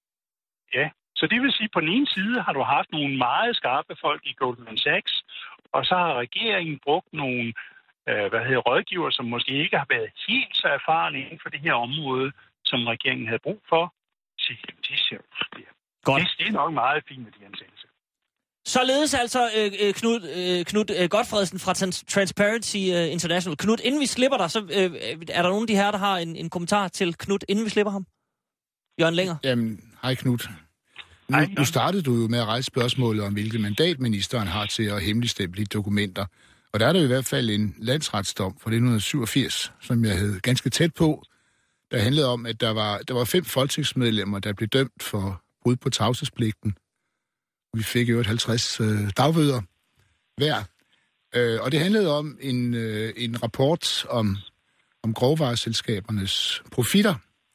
S7: Ja, så det vil sige, at på den ene side har du haft nogle meget skarpe folk i Goldman Sachs, og så har regeringen brugt nogle øh, hvad hedder, rådgiver, som måske ikke har været helt så erfarne inden for det her område, som regeringen havde brug for. Så det, ser, det,
S4: Godt.
S7: det, det er nok meget fint med de ansættelser.
S4: Således altså øh, Knud, øh, Knud øh, Godfredsen fra Transparency øh, International. Knud, inden vi slipper dig, så øh, er der nogen af de her, der har en, en kommentar til Knud, inden vi slipper ham? Jørgen Lenger.
S6: Jamen, hej Knud. Nu, nu startede du jo med at rejse spørgsmålet om, hvilket mandat ministeren har til at hemmeligstemple dokumenter. Og der er der i hvert fald en landsretsdom fra nitten syvogfirs, som jeg havde ganske tæt på, der handlede om, at der var, der var fem folketingsmedlemmer, der blev dømt for brud på tavshedspligten. Vi fik jo et halvtreds øh, dagbøder hver. Øh, og det handlede om en, øh, en rapport om, om grovvareselskabernes profitter,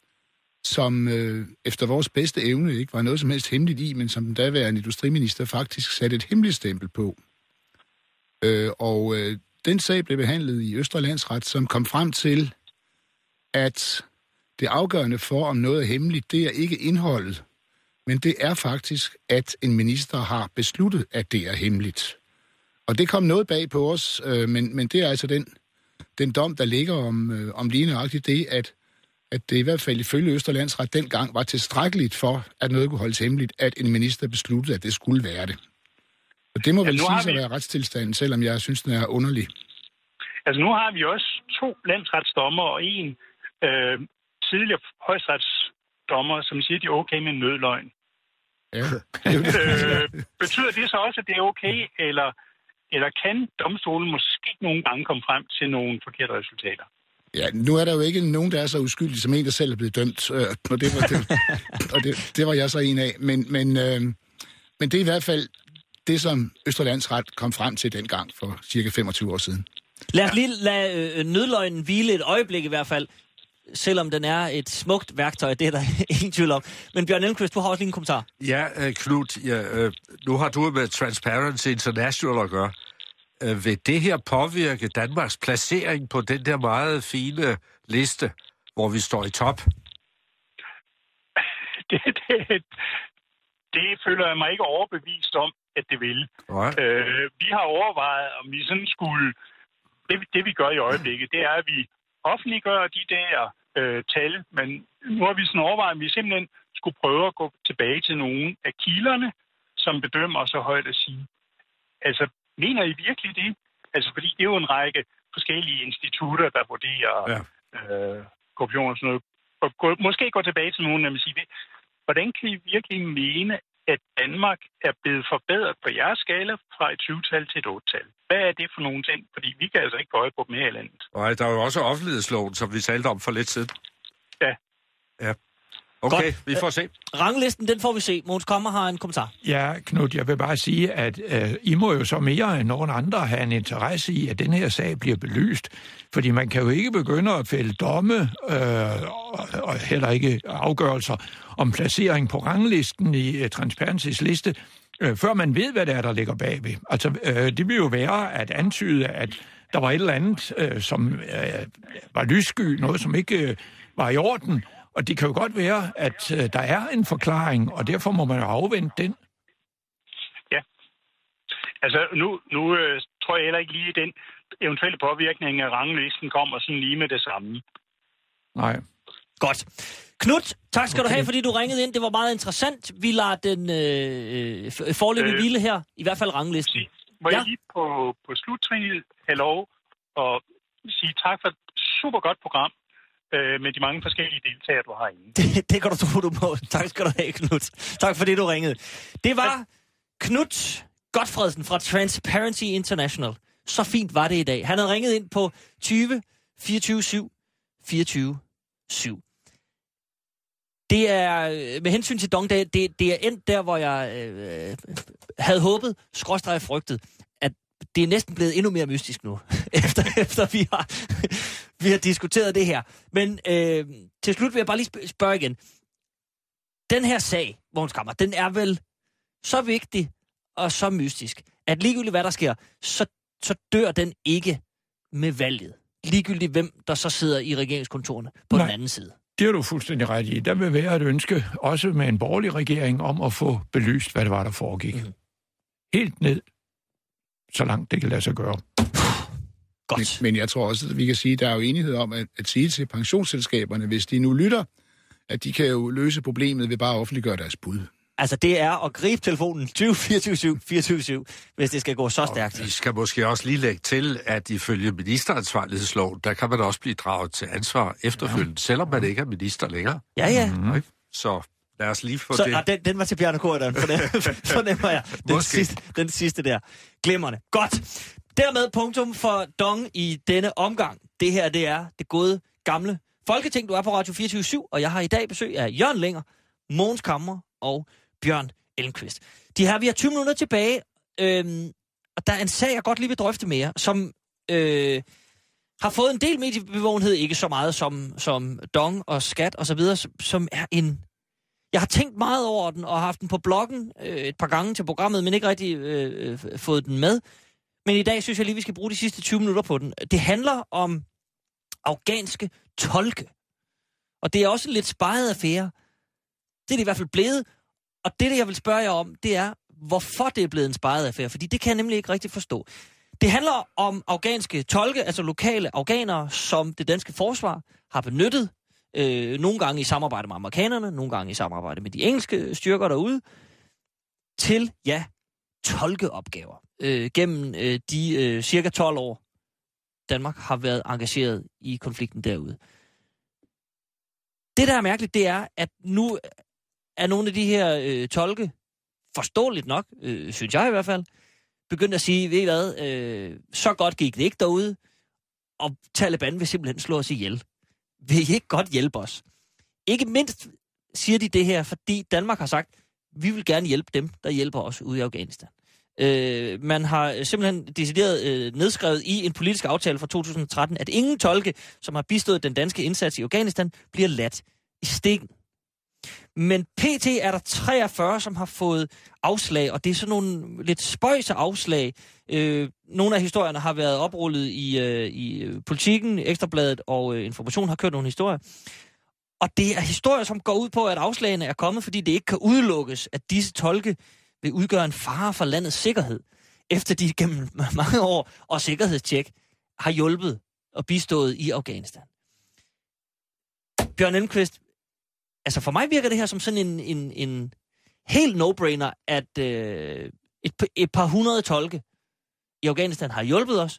S6: som øh, efter vores bedste evne ikke var noget som helst hemmeligt i, men som den daværende industriminister faktisk satte et hemmeligt stempel på. Øh, og øh, den sag blev behandlet i Østre Landsret, som kom frem til, at det afgørende for, om noget er hemmeligt, det er ikke indholdet, men det er faktisk, at en minister har besluttet, at det er hemmeligt. Og det kom noget bag på os, øh, men, men det er altså den, den dom, der ligger om, øh, om lige nøjagtigt det, at, at det i hvert fald ifølge Østerlandsret dengang var tilstrækkeligt for, at noget kunne holdes hemmeligt, at en minister besluttede, at det skulle være det. Og det må ja, vel sige at vi... være retstilstanden, selvom jeg synes, den er underlig.
S7: Altså nu har vi også to landsretsdommer og en øh, tidligere højesteretsdommer, som siger, at de er okay med nødløgn.
S6: Ja.
S7: øh, betyder det så også, at det er okay, eller, eller kan domstolen måske nogle gange komme frem til nogle forkerte resultater?
S6: Ja, nu er der jo ikke nogen, der er så uskyldig som en, der selv er blevet dømt, øh, og, det var, det, og det, det var jeg så en af. Men, men, øh, men det er i hvert fald det, som Østerlandsret kom frem til dengang for cirka femogtyve år siden.
S4: Lad os lige lade øh, nødløgnen hvile et øjeblik i hvert fald, selvom den er et smukt værktøj, det er der ingen tvivl om. Men Bjørn Elmquist, du har også lige en kommentar.
S2: Ja, øh, Knud, ja, øh, nu har du med Transparency International at gøre. Øh, vil det her påvirke Danmarks placering på den der meget fine liste, hvor vi står i top?
S7: Det, det, det føler jeg mig ikke overbevist om, at det vil. Øh, vi har overvejet, om vi sådan skulle... Det, det vi gør i øjeblikket, det er, at vi offentliggør de der øh, tal, men nu har vi sådan overvejet, at vi simpelthen skulle prøve at gå tilbage til nogle af kilderne, som bedømmer så højt at sige. Altså, mener I virkelig det? Altså, fordi det er jo en række forskellige institutter, der vurderer ja. øh, korruption og sådan noget. Og gå, måske gå tilbage til nogen, og sige, hvordan kan I virkelig mene, at Danmark er blevet forbedret på jeres skala fra et syv-tal til et otte-tal? Hvad er det for nogle ting? Fordi vi kan altså ikke gå øje på dem her i landet. Nej,
S2: der er jo også offentlighedsloven, som vi talte om for lidt siden.
S7: Ja.
S2: Ja. Okay, godt. Vi får se.
S4: Ranglisten, den får vi se. Måns Kommer har en kommentar.
S5: Ja, Knud, jeg vil bare sige, at øh, I må jo så mere end nogen andre have en interesse i, at den her sag bliver belyst. Fordi man kan jo ikke begynde at fælde domme, øh, og, og heller ikke afgørelser om placering på ranglisten i uh, Transparency's liste, øh, før man ved, hvad det er, der ligger bagved. Altså, øh, det vil jo være at antyde, at der var et eller andet, øh, som øh, var lyssky, noget som ikke øh, var i orden. Og det kan jo godt være, at øh, der er en forklaring, og derfor må man jo afvente den.
S7: Ja. Altså, nu, nu øh, tror jeg heller ikke lige, at den eventuelle påvirkning af ranglisten kommer sådan lige med det samme.
S5: Nej.
S4: Godt. Knud, tak skal okay. du have, fordi du ringede ind. Det var meget interessant. Vi lader den øh, forløbe øh, hvile her, i hvert fald ranglisten.
S7: Må ja. jeg lige på, på sluttrinet have lov og sige tak for et super godt program øh, med de mange forskellige deltagere, du har inde.
S4: Det, det kan du tro, du må. Tak skal du have, Knud. Tak fordi du ringede. Det var Knud Gotfredsen fra Transparency International. Så fint var det i dag. Han havde ringet ind på tyve fireogtyve syv fireogtyve syv. Det er, med hensyn til Dong, det, det, det er endt der, hvor jeg øh, havde håbet, skråstreg frygtet, at det er næsten blevet endnu mere mystisk nu, efter, efter vi, har, vi har diskuteret det her. Men øh, til slut vil jeg bare lige spørge igen. Den her sag, Måns Kommer, den er vel så vigtig og så mystisk, at ligegyldigt hvad der sker, så, så dør den ikke med valget. Ligegyldigt hvem der så sidder i regeringskontorene på Nej. den anden side.
S5: Det er du fuldstændig ret i. Der vil være et ønske, også med en borgerlig regering, om at få belyst, hvad det var, der foregik. Mm. Helt ned, så langt det kan lade sig gøre.
S6: Godt. Men, men jeg tror også, at vi kan sige, at der er jo enighed om at, at sige til pensionsselskaberne, hvis de nu lytter, at de kan jo løse problemet ved bare at offentliggøre deres bud.
S4: Altså, det er at gribe telefonen tyve fireogtyve syv fireogtyve syv, hvis det skal gå så stærkt.
S2: Og vi skal måske også lige lægge til, at ifølge ministeransvarlighedsloven, der kan man også blive draget til ansvar efterfølgende, ja. selvom man ikke er minister længere.
S4: Ja, ja.
S2: Mm. Så lad os lige få
S4: så,
S2: det.
S4: Så den, den var til Bjarne Corydon, fornemmer jeg. Den sidste, den sidste der. Glimrende. Godt. Dermed punktum for Dong i denne omgang. Det her, det er det gode, gamle Folketing. Du er på Radio fireogtyve syv, og jeg har i dag besøg af Jørgen Lenger, Måns Kommer og Bjørn Elmquist. De her, vi har tyve minutter tilbage, øhm, og der er en sag, jeg godt lige vil drøfte med jer, som øh, har fået en del mediebevågenhed, ikke så meget som, som Dong og Skat og så videre, som, som er en... Jeg har tænkt meget over den, og har haft den på bloggen øh, et par gange til programmet, men ikke rigtig øh, fået den med. Men i dag synes jeg lige, vi skal bruge de sidste tyve minutter på den. Det handler om afghanske tolke. Og det er også en lidt speget affære. Det er det i hvert fald blevet. Og det, det jeg vil spørge jer om, det er, hvorfor det er blevet en speget affære. Fordi det kan jeg nemlig ikke rigtig forstå. Det handler om afghanske tolke, altså lokale afghanere, som det danske forsvar har benyttet. Øh, nogle gange i samarbejde med amerikanerne, nogle gange i samarbejde med de engelske styrker derude, til, ja, tolkeopgaver. Øh, gennem øh, de øh, cirka tolv år, Danmark har været engageret i konflikten derude. Det, der er mærkeligt, det er, at nu er nogle af de her øh, tolke, forståeligt nok, øh, synes jeg i hvert fald, begyndt at sige, ved I hvad, øh, så godt gik det ikke derude, og Taliban vil simpelthen slå os ihjel. Vil I ikke godt hjælpe os? Ikke mindst siger de det her, fordi Danmark har sagt, vi vil gerne hjælpe dem, der hjælper os ude i Afghanistan. Øh, man har simpelthen decideret øh, nedskrevet i en politisk aftale fra to tusind og tretten, at ingen tolke, som har bistået den danske indsats i Afghanistan, bliver ladt i stikken. Men pt. Er der treogfyrre, som har fået afslag, og det er sådan nogle lidt spøjse afslag. Øh, nogle af historierne har været oprullet i, øh, i Politikken, Ekstrabladet og øh, Information har kørt nogle historier. Og det er historier, som går ud på, at afslagene er kommet, fordi det ikke kan udelukkes, at disse tolke vil udgøre en fare for landets sikkerhed, efter de gennem mange år og sikkerhedstjek har hjulpet og bistået i Afghanistan. Bjørn Elmqvist, altså for mig virker det her som sådan en, en, en helt no-brainer, at øh, et, et par hundrede tolke i Afghanistan har hjulpet os,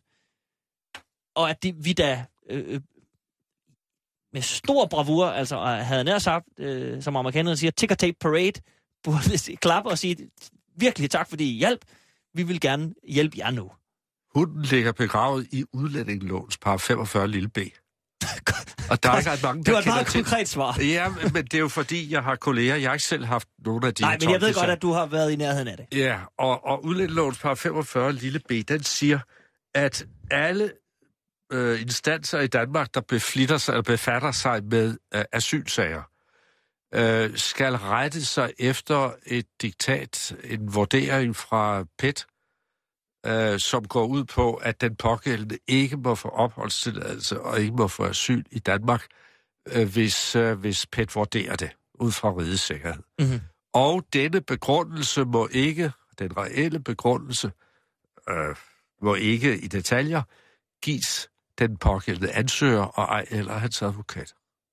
S4: og at de, vi da øh, med stor bravur, altså havde nær sagt, øh, som amerikanerne siger, ticker tape parade, burde klappe og sige, virkelig tak, fordi I hjalp. Vi vil gerne hjælpe jer nu.
S2: Hunden ligger begravet i udlændingelovens par femogfyrre lille B. Og der er ikke ret mange, der
S4: det var et meget
S2: til.
S4: konkret svar.
S2: Ja, men det er jo fordi, jeg har kolleger. Jeg har ikke selv haft nogle af de
S4: Nej, men jeg ved godt, at du har været i nærheden af det.
S2: Ja, og, og udlændingelovens par femogfyrre lille B, den siger, at alle øh, instanser i Danmark, der beflitter sig, eller befatter sig med øh, asylsager, øh, skal rette sig efter et diktat, en vurdering fra P E T, øh, som går ud på, at den pågældende ikke må få opholdstilladelse og ikke må få asyl i Danmark, øh, hvis, øh, hvis P E T vurderer det ud fra rigets sikkerhed. Mm-hmm. Og denne begrundelse må ikke, den reelle begrundelse, øh, må ikke i detaljer gives den pågældende ansøger og ej eller hans advokat.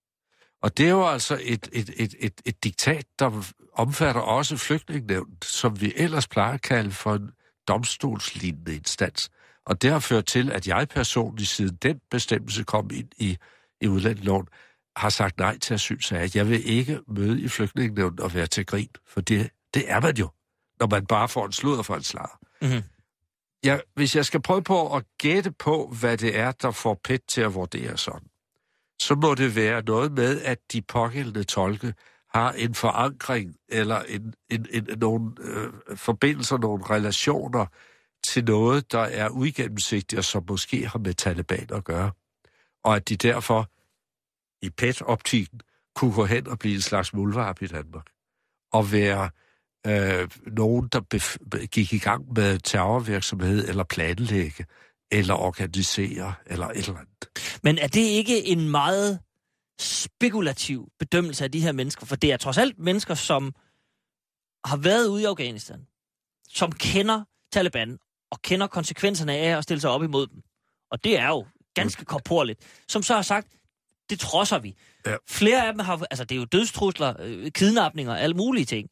S2: Og det er jo altså et, et, et, et, et diktat, der omfatter også flygtningenævnet, som vi ellers plejer at kalde for en domstolslignende instans. Og det har ført til, at jeg personligt, siden den bestemmelse kom ind i, i udlændingeloven, har sagt nej til asylsager. Jeg vil ikke møde i flygtningenævnet og være til grin, for det, det er man jo, når man bare får en sludder for en slager. Mm-hmm. Ja, hvis jeg skal prøve på at gætte på, hvad det er, der får P E T til at vurdere sådan, så må det være noget med, at de pågældende tolke har en forankring eller en, en, en, nogle øh, forbindelser, nogle relationer til noget, der er uigennemsigtigt og som måske har med Taliban at gøre. Og at de derfor i P E T-optikken kunne gå hen og blive en slags muldvarp i Danmark. Og være øh, nogen, der bef- gik i gang med terrorvirksomhed eller planlægge eller organisere eller et eller andet.
S4: Men er det ikke en meget spekulativ bedømmelse af de her mennesker? For det er trods alt mennesker, som har været ude i Afghanistan, som kender Taliban og kender konsekvenserne af at stille sig op imod dem. Og det er jo ganske korporligt. Som så har sagt, det trodser vi. Ja. Flere af dem har, altså det er jo dødstrusler, øh, kidnapninger, alle mulige ting.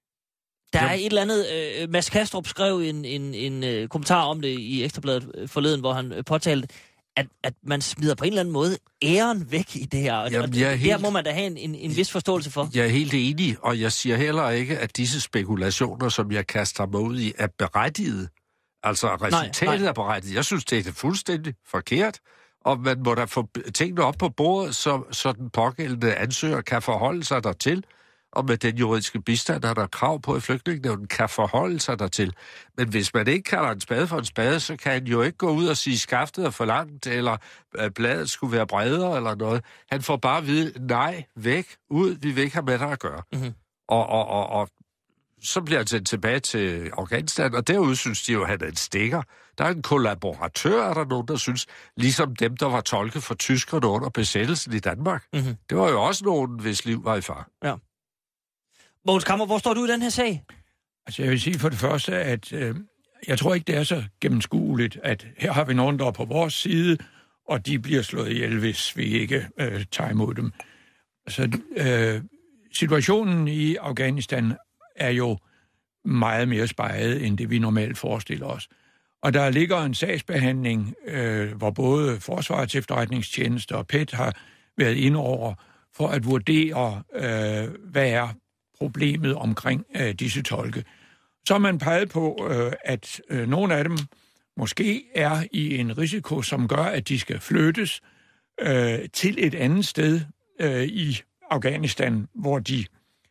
S4: Der er et eller andet, øh, Mads Kastrup skrev en, en, en øh, kommentar om det i Ekstrabladet forleden, hvor han øh, påtalte, at, at man smider på en eller anden måde æren væk i det her. Og, Jamen, og det, helt, der må man da have en, en, en vis forståelse for.
S2: Jeg er helt enig, og jeg siger heller ikke, at disse spekulationer, som jeg kaster mig ud i, er berettiget. Altså, resultatet nej, nej. er berettiget. Jeg synes, det er fuldstændig forkert, og man må da få tingene op på bordet, så, så den pågældende ansøger kan forholde sig dertil, og med den juridiske bistand, der er der krav på i flygtningenævnet, kan forholde sig dertil. Men hvis man ikke kalder en spade for en spade, så kan han jo ikke gå ud og sige, skaftet er for langt, eller bladet skulle være bredere, eller noget. Han får bare at vide, nej, væk, ud, vi vil ikke have med dig at gøre. Mm-hmm. Og, og, og, og så bliver han sendt tilbage til Afghanistan, og derude synes de jo, at han er en stikker. Der er en kollaboratør, er der nogen, der synes, ligesom dem, der var tolke for tyskerne under besættelsen i Danmark. Mm-hmm. Det var jo også nogen, hvis liv var i far.
S4: Ja. Mogens Kammer, hvor står du i den her sag?
S5: Altså, jeg vil sige for det første, at øh, jeg tror ikke, det er så gennemskueligt, at her har vi nogen, der er på vores side, og de bliver slået ihjel, hvis vi ikke øh, tager imod dem. Altså, øh, situationen i Afghanistan er jo meget mere speget, end det vi normalt forestiller os. Og der ligger en sagsbehandling, øh, hvor både Forsvarets Efterretningstjeneste og P E T har været inde over, for at vurdere, øh, hvad er problemet omkring øh, disse tolke. Så har man peget på, øh, at øh, nogle af dem måske er i en risiko, som gør, at de skal flyttes øh, til et andet sted øh, i Afghanistan, hvor de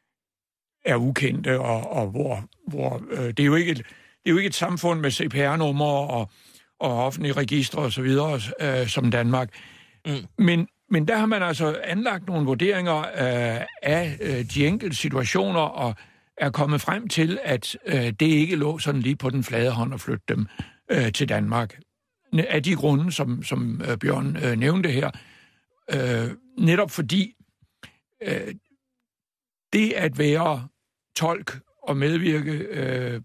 S5: er ukendte, og, og hvor, hvor øh, det, er jo ikke et, det er jo ikke et samfund med C P R-nummer og, og offentlige registre og så videre, øh, som Danmark. Mm. Men, men der har man altså anlagt nogle vurderinger øh, af øh, de enkelte situationer, og er kommet frem til, at øh, det ikke lå sådan lige på den flade hånd at flytte dem øh, til Danmark. Af de grunde, som, som øh, Bjørn øh, nævnte her. Øh, netop fordi øh, det at være tolk og medvirke øh,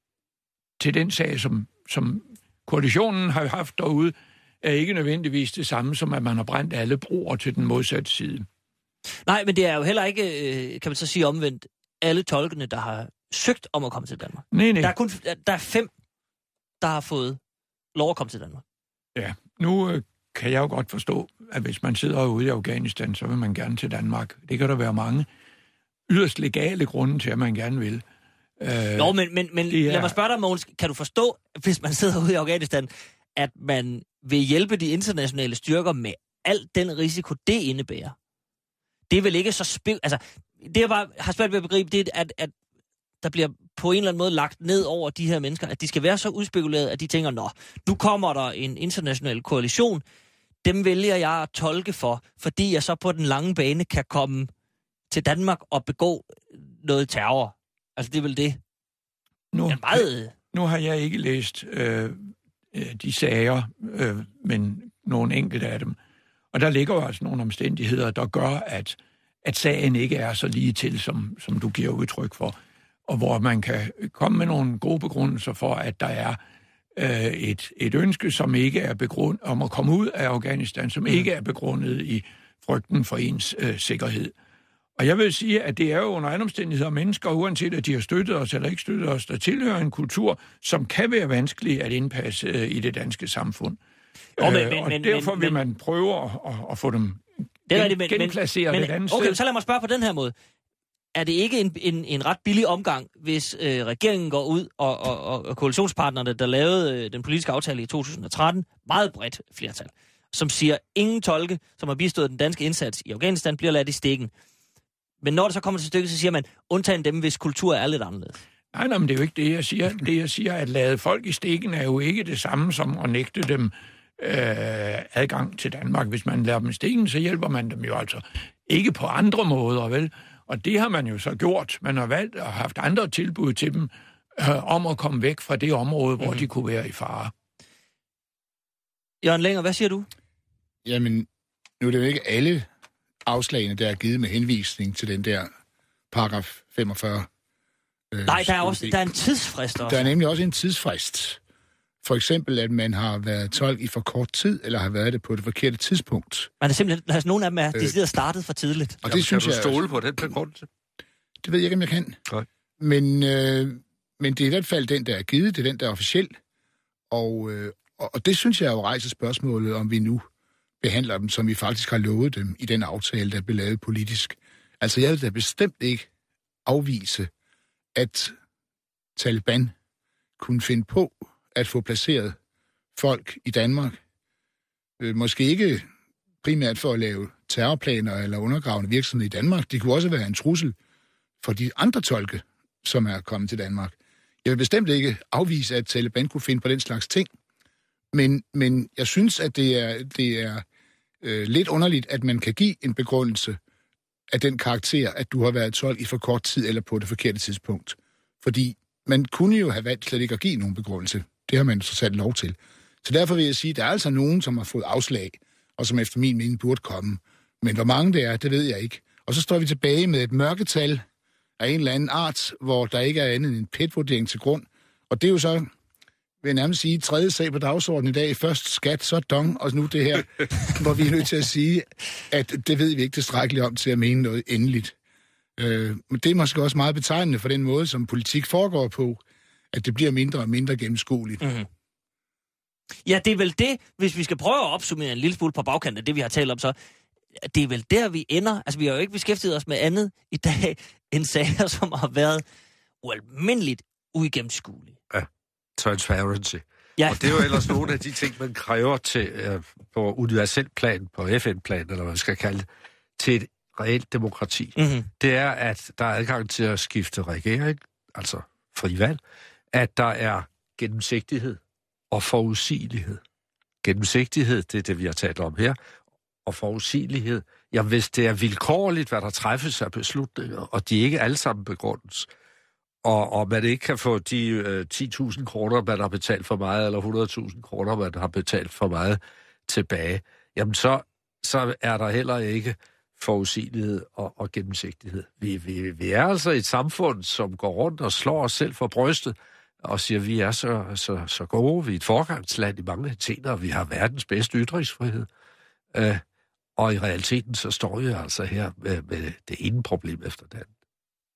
S5: til den sag, som, som koalitionen har haft derude, er ikke nødvendigvis det samme, som at man har brændt alle broer til den modsatte side.
S4: Nej, men det er jo heller ikke, kan man så sige omvendt, alle tolkene, der har søgt om at komme til Danmark.
S5: Nej, nej.
S4: Der er kun der er fem, der har fået lov at komme til Danmark.
S5: Ja, nu øh, kan jeg jo godt forstå, at hvis man sidder ude i Afghanistan, så vil man gerne til Danmark. Det kan der være mange yderst legale grunde til, at man gerne vil.
S4: Øh, Nå, men, men, men er... lad mig spørge dig, Mogens, kan du forstå, hvis man sidder ude i Afghanistan, at man vil hjælpe de internationale styrker med al den risiko, det indebærer? Det er vel ikke så spil... Altså, det jeg bare har svært ved at begribe, det er, at, at der bliver på en eller anden måde lagt ned over de her mennesker, at de skal være så udspekuleret, at de tænker, nå, nu kommer der en international koalition, dem vælger jeg at tolke for, fordi jeg så på den lange bane kan komme til Danmark og begå noget terror. Altså, det er vel det.
S5: Nu,
S4: det meget...
S5: nu har jeg ikke læst øh, de sager, øh, men nogle enkelte af dem. Og der ligger jo altså nogle omstændigheder, der gør, at, at sagen ikke er så lige til, som, som du giver udtryk for. Og hvor man kan komme med nogle gode begrundelser for, at der er øh, et, et ønske, som ikke er begrundet om at komme ud af Afghanistan, som mm. ikke er begrundet i frygten for ens øh, sikkerhed. Og jeg vil sige, at det er jo under andre omstændigheder mennesker, uanset at de har støttet os eller ikke støttet os, der tilhører en kultur, som kan være vanskelig at indpasse øh, i det danske samfund. Jo, men, men, og men, derfor men, vil man prøve at, at, at få dem
S4: det er gen, det, men,
S5: genplaceret
S4: men,
S5: et andet
S4: okay,
S5: sted.
S4: Så lad mig spørge på den her måde. Er det ikke en, en, en ret billig omgang, hvis øh, regeringen går ud, og, og, og koalitionspartnerne, der lavede øh, den politiske aftale i to tusind og tretten, meget bredt flertal, som siger, ingen tolke, som har bistået den danske indsats i Afghanistan, bliver ladt i stikken. Men når det så kommer til stykket, så siger man, undtagen dem, hvis kultur er lidt anderledes.
S5: Nej, nej, men det er jo ikke det, jeg siger. Det, jeg siger, at lade folk i stikken er jo ikke det samme som at nægte dem øh, adgang til Danmark. Hvis man lader dem i stikken, så hjælper man dem jo altså ikke på andre måder, vel? Og det har man jo så gjort. Man har valgt at have haft andre tilbud til dem øh, om at komme væk fra det område, hvor mm. de kunne være i fare.
S4: Jørgen Lenger, hvad siger du?
S6: Jamen, nu er det jo ikke alle afslagene, der er givet med henvisning til den der paragraf femogfyrre. Øh,
S4: Nej, der er også der er en tidsfrist også.
S6: Der er nemlig også en tidsfrist. For eksempel, at man har været tolk i for kort tid, eller har været det på det forkerte tidspunkt.
S4: Man er simpelthen, altså nogle af dem er øh, decideret startet for tidligt.
S6: Og det Jamen, synes
S2: kan du
S6: jeg
S2: stole på den begrundelse?
S6: Det ved jeg ikke, om jeg kan.
S2: Nej.
S6: Men, øh, men det er i hvert fald den, der er givet, det er den, der er officiel. Og, øh, og det synes jeg jo rejser spørgsmålet, om vi nu behandler dem, som vi faktisk har lovet dem i den aftale, der blev lavet politisk. Altså, jeg vil da bestemt ikke afvise, at Taliban kunne finde på at få placeret folk i Danmark. Øh, måske ikke primært for at lave terrorplaner eller undergravende virksomhed i Danmark. Det kunne også være en trussel for de andre tolke, som er kommet til Danmark. Jeg vil bestemt ikke afvise, at Taliban kunne finde på den slags ting. Men, men jeg synes, at det er, det er øh, lidt underligt, at man kan give en begrundelse af den karakter, at du har været tolk i for kort tid eller på det forkerte tidspunkt. Fordi man kunne jo have valgt slet ikke at give nogen begrundelse. Det har man så sat lov til. Så derfor vil jeg sige, at der er altså nogen, som har fået afslag, og som efter min mening burde komme. Men hvor mange det er, det ved jeg ikke. Og så står vi tilbage med et mørketal af en eller anden art, hvor der ikke er andet end en P E T-vurdering til grund. Og det er jo så, vil jeg nærmest sige, tredje sag på dagsordenen i dag. Først skat, så dong, og nu det her, hvor vi er nødt til at sige, at det ved vi ikke tilstrækkeligt om til at mene noget endeligt. Øh, men det er måske også meget betegnende for den måde, som politik foregår på, at det bliver mindre og mindre gennemskueligt.
S4: Mm-hmm. Ja, det er vel det, hvis vi skal prøve at opsummere en lille smule på bagkanten af det, vi har talt om, så det er vel der, vi ender. Altså, vi har jo ikke beskæftiget os med andet i dag, end sager, som har været ualmindeligt uigennemskuelige.
S2: Ja, transparency.
S4: Ja.
S2: Og det er jo ellers nogle af de ting, man kræver til øh, på universel plan, på F N-plan, eller hvad man skal kalde det, til et reelt demokrati.
S4: Mm-hmm.
S2: Det er, at der er adgang til at skifte regering, altså frivalg, at der er gennemsigtighed og forudsigelighed. Gennemsigtighed, det er det, vi har talt om her, og forudsigelighed. Ja, hvis det er vilkårligt, hvad der træffes af beslutninger, og de ikke alle sammen begrundes, og, og man ikke kan få de øh, ti tusind kroner, man har betalt for meget, eller hundrede tusind kroner, man har betalt for meget tilbage, jamen så, så er der heller ikke forudsigelighed og, og gennemsigtighed. Vi, vi, vi er altså et samfund, som går rundt og slår os selv for brystet, og siger, at vi er så, så, så gode. Vi er et forgangsland i mange henseender, og vi har verdens bedste ytringsfrihed. Øh, og i realiteten, så står jeg altså her med, med det ene problem efter det andet.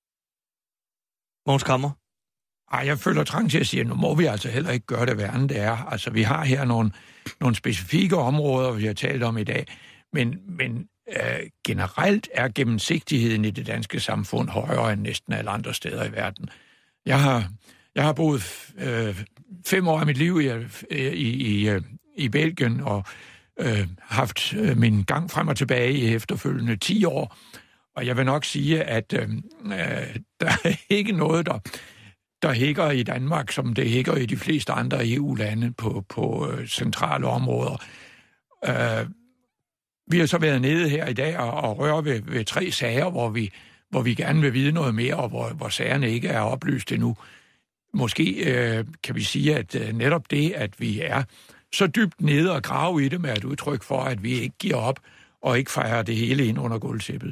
S4: Mogens Kammer?
S5: Ej, jeg føler trang til at sige, at nu må vi altså heller ikke gøre det værre, end det er. Altså, vi har her nogle, nogle specifikke områder, vi har talt om i dag, men, men øh, generelt er gennemsigtigheden i det danske samfund højere end næsten alle andre steder i verden. Jeg har, jeg har boet øh, fem år af mit liv i, i, i, i Belgien, og øh, haft min gang frem og tilbage i efterfølgende ti år, og jeg vil nok sige, at øh, der er ikke noget, der, der hækker i Danmark, som det hækker i de fleste andre E U-lande på, på øh, centrale områder. Øh, vi har så været nede her i dag og, og rører ved, ved tre sager, hvor vi, hvor vi gerne vil vide noget mere, og hvor, hvor sagerne ikke er oplyst endnu. Måske øh, kan vi sige, at øh, netop det, at vi er så dybt nede og grave i det, med et udtryk for, at vi ikke giver op og ikke fejrer det hele ind under gulvtæppet.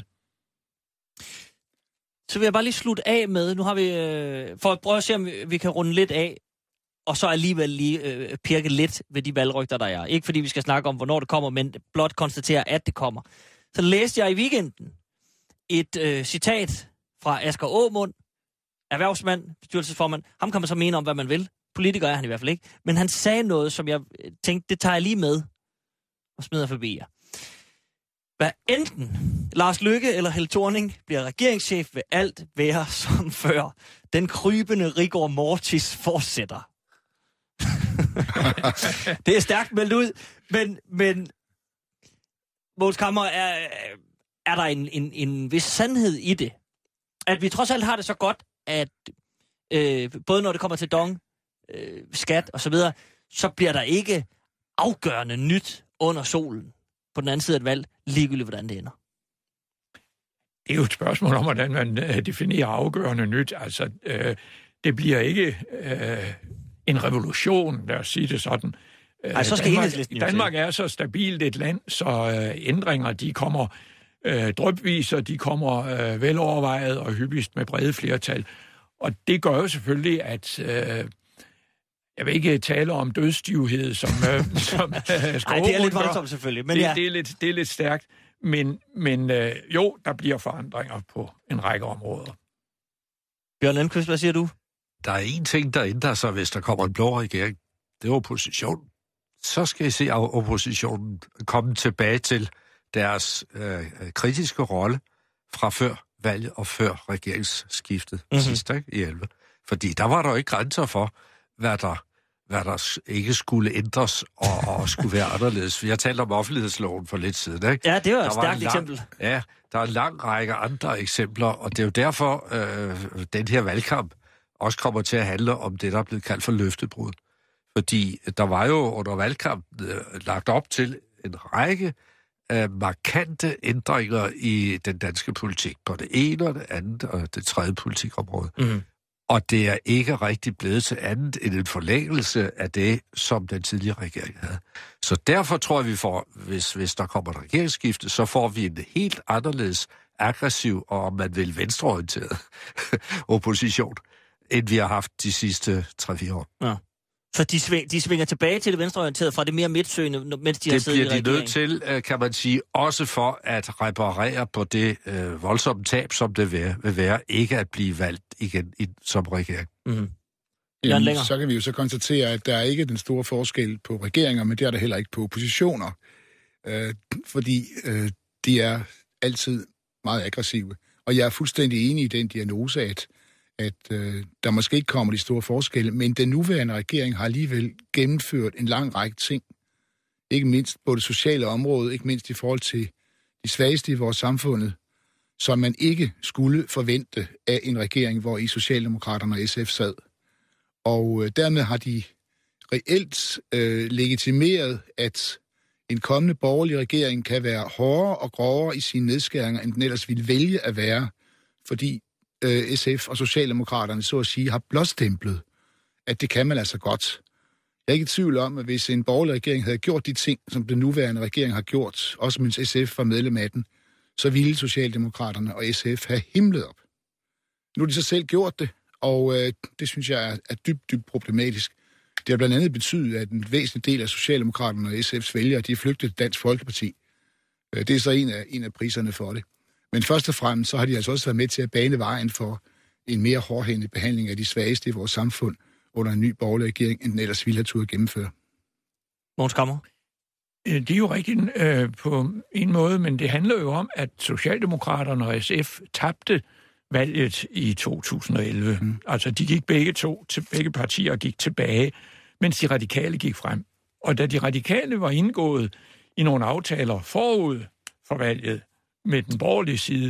S4: Så vil jeg bare lige slutte af med, nu har vi, øh, for at prøve at se, om vi, vi kan runde lidt af, og så alligevel lige øh, pirke lidt ved de valgrygter, der er. Ikke fordi vi skal snakke om, hvornår det kommer, men blot konstatere, at det kommer. Så læste jeg i weekenden et øh, citat fra Asger Aamund, erhvervsmand, bestyrelsesformand. Ham kan man så mene om, hvad man vil. Politiker er han i hvert fald ikke. Men han sagde noget, som jeg tænkte, det tager jeg lige med og smider forbi jer. Hvad enten Lars Løkke eller Helle Thorning bliver regeringschef, vil alt være som før. Den krybende rigor mortis fortsætter. Det er stærkt meldt ud, men, men Mogens Kammer, er, er der en, en, en vis sandhed i det? At vi trods alt har det så godt, at øh, både når det kommer til dong, øh, skat og så videre, så bliver der ikke afgørende nyt under solen på den anden side af et valg, ligegyldigt hvordan det ender.
S5: Det er jo et spørgsmål om, hvordan man øh, definerer afgørende nyt. Altså, øh, det bliver ikke øh, en revolution, lad os sige det sådan.
S4: Ej, så skal
S5: Danmark,
S4: Danmark,
S5: Danmark er så stabilt et land, så øh, ændringer, de kommer øh, drypvis, og de kommer øh, velovervejet og hyppigst med brede flertal. Og det gør jo selvfølgelig, at øh, jeg vil ikke tale om dødsstivhed, som, øh, som øh,
S4: Ej, det er lidt voldsomt selvfølgelig. Men
S5: det,
S4: ja.
S5: det, er lidt, det er lidt stærkt, men, men øh, jo, der bliver forandringer på en række områder.
S4: Bjørn Lindqvist, hvad siger du?
S2: Der er en ting, der ændrer sig, hvis der kommer en blå regering. Det er oppositionen. Så skal I se oppositionen komme tilbage til deres øh, kritiske rolle fra før valget og før regeringsskiftet mm-hmm. sidst, ikke, i elleve. Fordi der var der jo ikke grænser for, hvad der, hvad der ikke skulle ændres og, og skulle være anderledes. Vi har talt om offentlighedsloven for lidt siden, ikke?
S4: Ja, det var et
S2: der
S4: stærkt
S2: var lang,
S4: eksempel.
S2: Ja, der er en lang række andre eksempler, og det er jo derfor, øh, den her valgkamp også kommer til at handle om det, der er blevet kaldt for løftebrud. Fordi der var jo under valgkampen øh, lagt op til en række øh, markante ændringer i den danske politik, på det ene og det andet og det tredje politikområde. Mm. Og det er ikke rigtig blevet til andet end en forlængelse af det, som den tidligere regering havde. Så derfor tror jeg, vi får, hvis, hvis der kommer et regeringsskifte, så får vi en helt anderledes aggressiv og, om man vil, venstreorienteret opposition, end vi har haft de sidste tre fire år.
S4: Ja. Så de, sving, de svinger tilbage til det venstreorienterede fra det mere midtsøgende, mens de
S2: det
S4: har siddet i
S2: regeringen. Det bliver de nødt til, kan man sige, også for at reparere på det øh, voldsomme tab, som det vil, vil være, ikke at blive valgt igen i, som regering.
S4: Mm-hmm.
S6: Jamen, så kan vi jo så konstatere, at der er ikke den store forskel på regeringer, men det er der heller ikke på oppositioner. Øh, fordi øh, de er altid meget aggressive. Og jeg er fuldstændig enig i den diagnose, at at øh, der måske ikke kommer de store forskelle, men den nuværende regering har alligevel gennemført en lang række ting. Ikke mindst på det sociale område, ikke mindst i forhold til de svageste i vores samfundet, som man ikke skulle forvente af en regering, hvor i Socialdemokraterne og S F sad. Og øh, dermed har de reelt øh, legitimeret, at en kommende borgerlig regering kan være hårdere og grovere i sine nedskæringer, end den ellers ville vælge at være, fordi S F og Socialdemokraterne, så at sige, har blåstemplet, at det kan man altså godt. Jeg er ikke i tvivl om, at hvis en borgerlig regering havde gjort de ting, som den nuværende regering har gjort, også mens S F var medlem af den, så ville Socialdemokraterne og S F have himlet op. Nu har de så selv gjort det, og øh, det synes jeg er, er dybt, dybt problematisk. Det har blandt andet betydet, at en væsentlig del af Socialdemokraterne og S F's vælgere, de er flygtet til Dansk Folkeparti. Det er så en af, en af priserne for det. Men først og fremmest, så har de altså også været med til at bane vejen for en mere hårdhændet behandling af de svageste i vores samfund under en ny borgerlig regering, end den ellers ville have turde gennemføre.
S4: Mogens Kammer?
S5: Det er jo rigtigt øh, på en måde, men det handler jo om, at Socialdemokraterne og S F tabte valget i to tusind og elleve. Mm. Altså, de gik begge to, til begge partier gik tilbage, mens de radikale gik frem. Og da de radikale var indgået i nogle aftaler forud for valget, med den borgerlige side,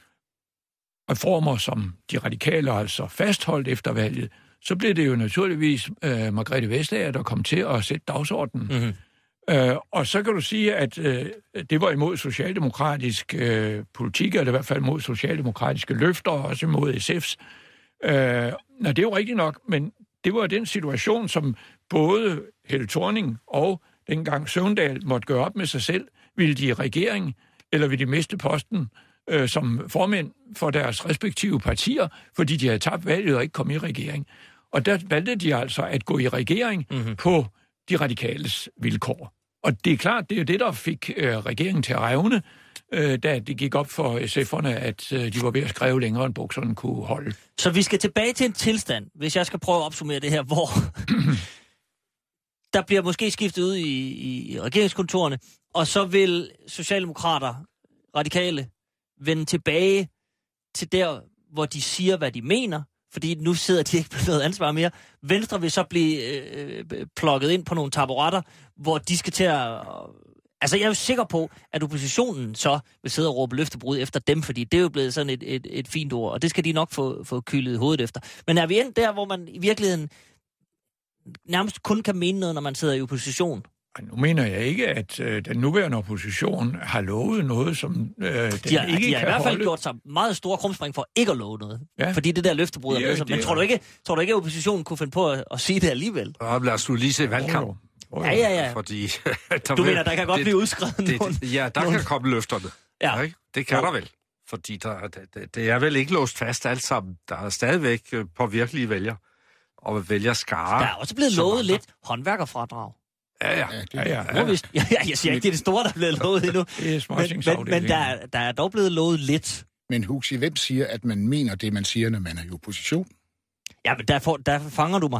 S5: reformer, som de radikale altså fastholdt efter valget, så blev det jo naturligvis øh, Margrethe Vestager, der kom til at sætte dagsordenen. Mm-hmm. Øh, og så kan du sige, at øh, det var imod socialdemokratisk øh, politik, eller i hvert fald imod socialdemokratiske løfter, og også imod S F's. Øh, nå, det er jo rigtigt nok, men det var den situation, som både Helle Thorning og dengang Søvndal måtte gøre op med sig selv. Ville de i regering, eller vil de miste posten øh, som formænd for deres respektive partier, fordi de havde tabt valget og ikke kom i regering. Og der valgte de altså at gå i regering mm-hmm. på de radikales vilkår. Og det er klart, det er jo det, der fik øh, regeringen til at revne, øh, da det gik op for S F'erne, at øh, de var ved at skrive længere, end bukserne kunne holde.
S4: Så vi skal tilbage til en tilstand, hvis jeg skal prøve at opsummere det her, hvor der bliver måske skiftet ud i, i regeringskontorene, og så vil socialdemokrater, radikale, vende tilbage til der, hvor de siger, hvad de mener, fordi nu sidder de ikke på noget ansvar mere. Venstre vil så blive øh, plukket ind på nogle taburetter, hvor de skal til at... Øh, altså, jeg er jo sikker på, at oppositionen så vil sidde og råbe løftebrud efter dem, fordi det er jo blevet sådan et, et, et fint ord, og det skal de nok få, få kylet hovedet efter. Men er vi endt der, hvor man i virkeligheden nærmest kun kan mene noget, når man sidder i opposition?
S5: Nu mener jeg ikke, at øh, den nuværende opposition har lovet noget, som øh, den
S4: de har,
S5: ikke
S4: de har
S5: kan
S4: i hvert fald
S5: holde.
S4: gjort sig meget store krumspring for ikke at love noget.
S5: Ja.
S4: Fordi det der løftebrud er
S5: Ja,
S4: med sig. Men
S5: det
S4: tror
S5: er-
S4: du, ikke, tror du ikke, at oppositionen kunne finde på at, at sige det alligevel?
S2: Og lad os nu lige se valgkamp.
S5: Jo, jo. Jo,
S4: Ja,
S5: jo.
S4: ja, ja.
S2: Fordi, der
S4: Du
S2: vil-
S4: mener, der kan godt
S2: det,
S4: blive udskrevet
S2: det,
S4: nogle...
S2: Ja, der
S4: nogle-
S2: kan komme løfterne.
S4: Ja.
S2: Ikke? Det kan
S4: Jo.
S2: der vel. Fordi der, det, det er vel ikke låst fast alt sammen. Der er stadigvæk øh, påvirkelige vælger. Og vælger skare.
S4: Der er også blevet
S2: som
S4: lovet
S2: andre.
S4: lidt håndværkerfradrag.
S2: Ja, ja.
S6: Ja, det,
S5: Ja, ja.
S4: Ja. Ja, ja, jeg siger ikke, det er det store, der er blevet lovet endnu.
S5: Det er
S4: Men, men,
S5: småtingsafdelingen.
S4: men der, er- der er dog blevet lovet lidt.
S6: Men Huxi, hvem siger, at man mener det, man siger, når man er i opposition?
S4: Ja, men der, får, der fanger du mig.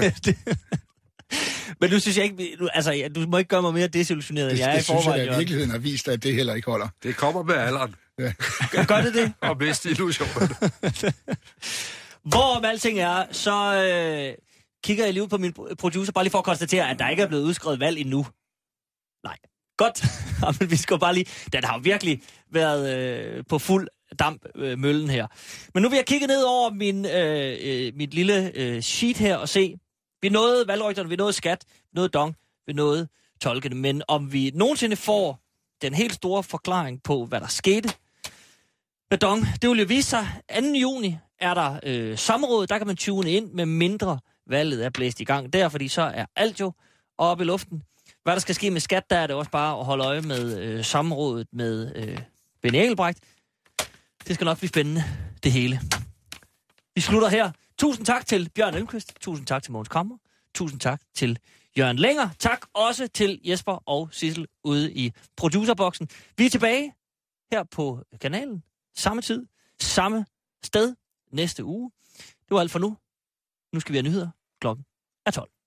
S4: Men nu synes jeg ikke... Nu, altså, ja, du må ikke gøre mig mere desillusioneret, end
S6: Det,
S4: jeg er
S6: det
S4: i
S6: synes jeg,
S4: forvejen.
S6: at
S4: Jørgen.
S6: virkeligheden har vist, at det heller ikke holder.
S2: Det kommer med alderen.
S4: Gør- Gør det det?
S2: Og miste illusionen.
S4: Hvorom alting er, så øh, kigger jeg lige ud på min producer, bare lige for at konstatere, at der ikke er blevet udskrevet valg endnu. Nej. Godt. Men vi skal bare lige... Den har jo virkelig været øh, på fuld damp, øh, møllen her. Men nu vil jeg kigge ned over min, øh, øh, mit lille øh, sheet her og se. Vi nåede valgrygterne, vi nåede skat, vi nåede dong, vi nåede tolkene. Men om vi nogensinde får den helt store forklaring på, hvad der skete med dong, det vil jo vise sig anden juni, er der øh, samråd, der kan man tune ind, med mindre valget er blæst i gang der, fordi så er alt jo oppe i luften. Hvad der skal ske med skat, der er det også bare at holde øje med øh, samrådet med øh, Benny Engelbrecht. Det skal nok blive spændende, det hele. Vi slutter her. Tusind tak til Bjørn Elmqvist. Tusind tak til Mogens Kammer. Tusind tak til Jørgen Længer. Tak også til Jesper og Sissel ude i producerboksen. Vi er tilbage her på kanalen. Samme tid, samme sted næste uge. Det var alt for nu. Nu skal vi have nyheder. Klokken er tolv.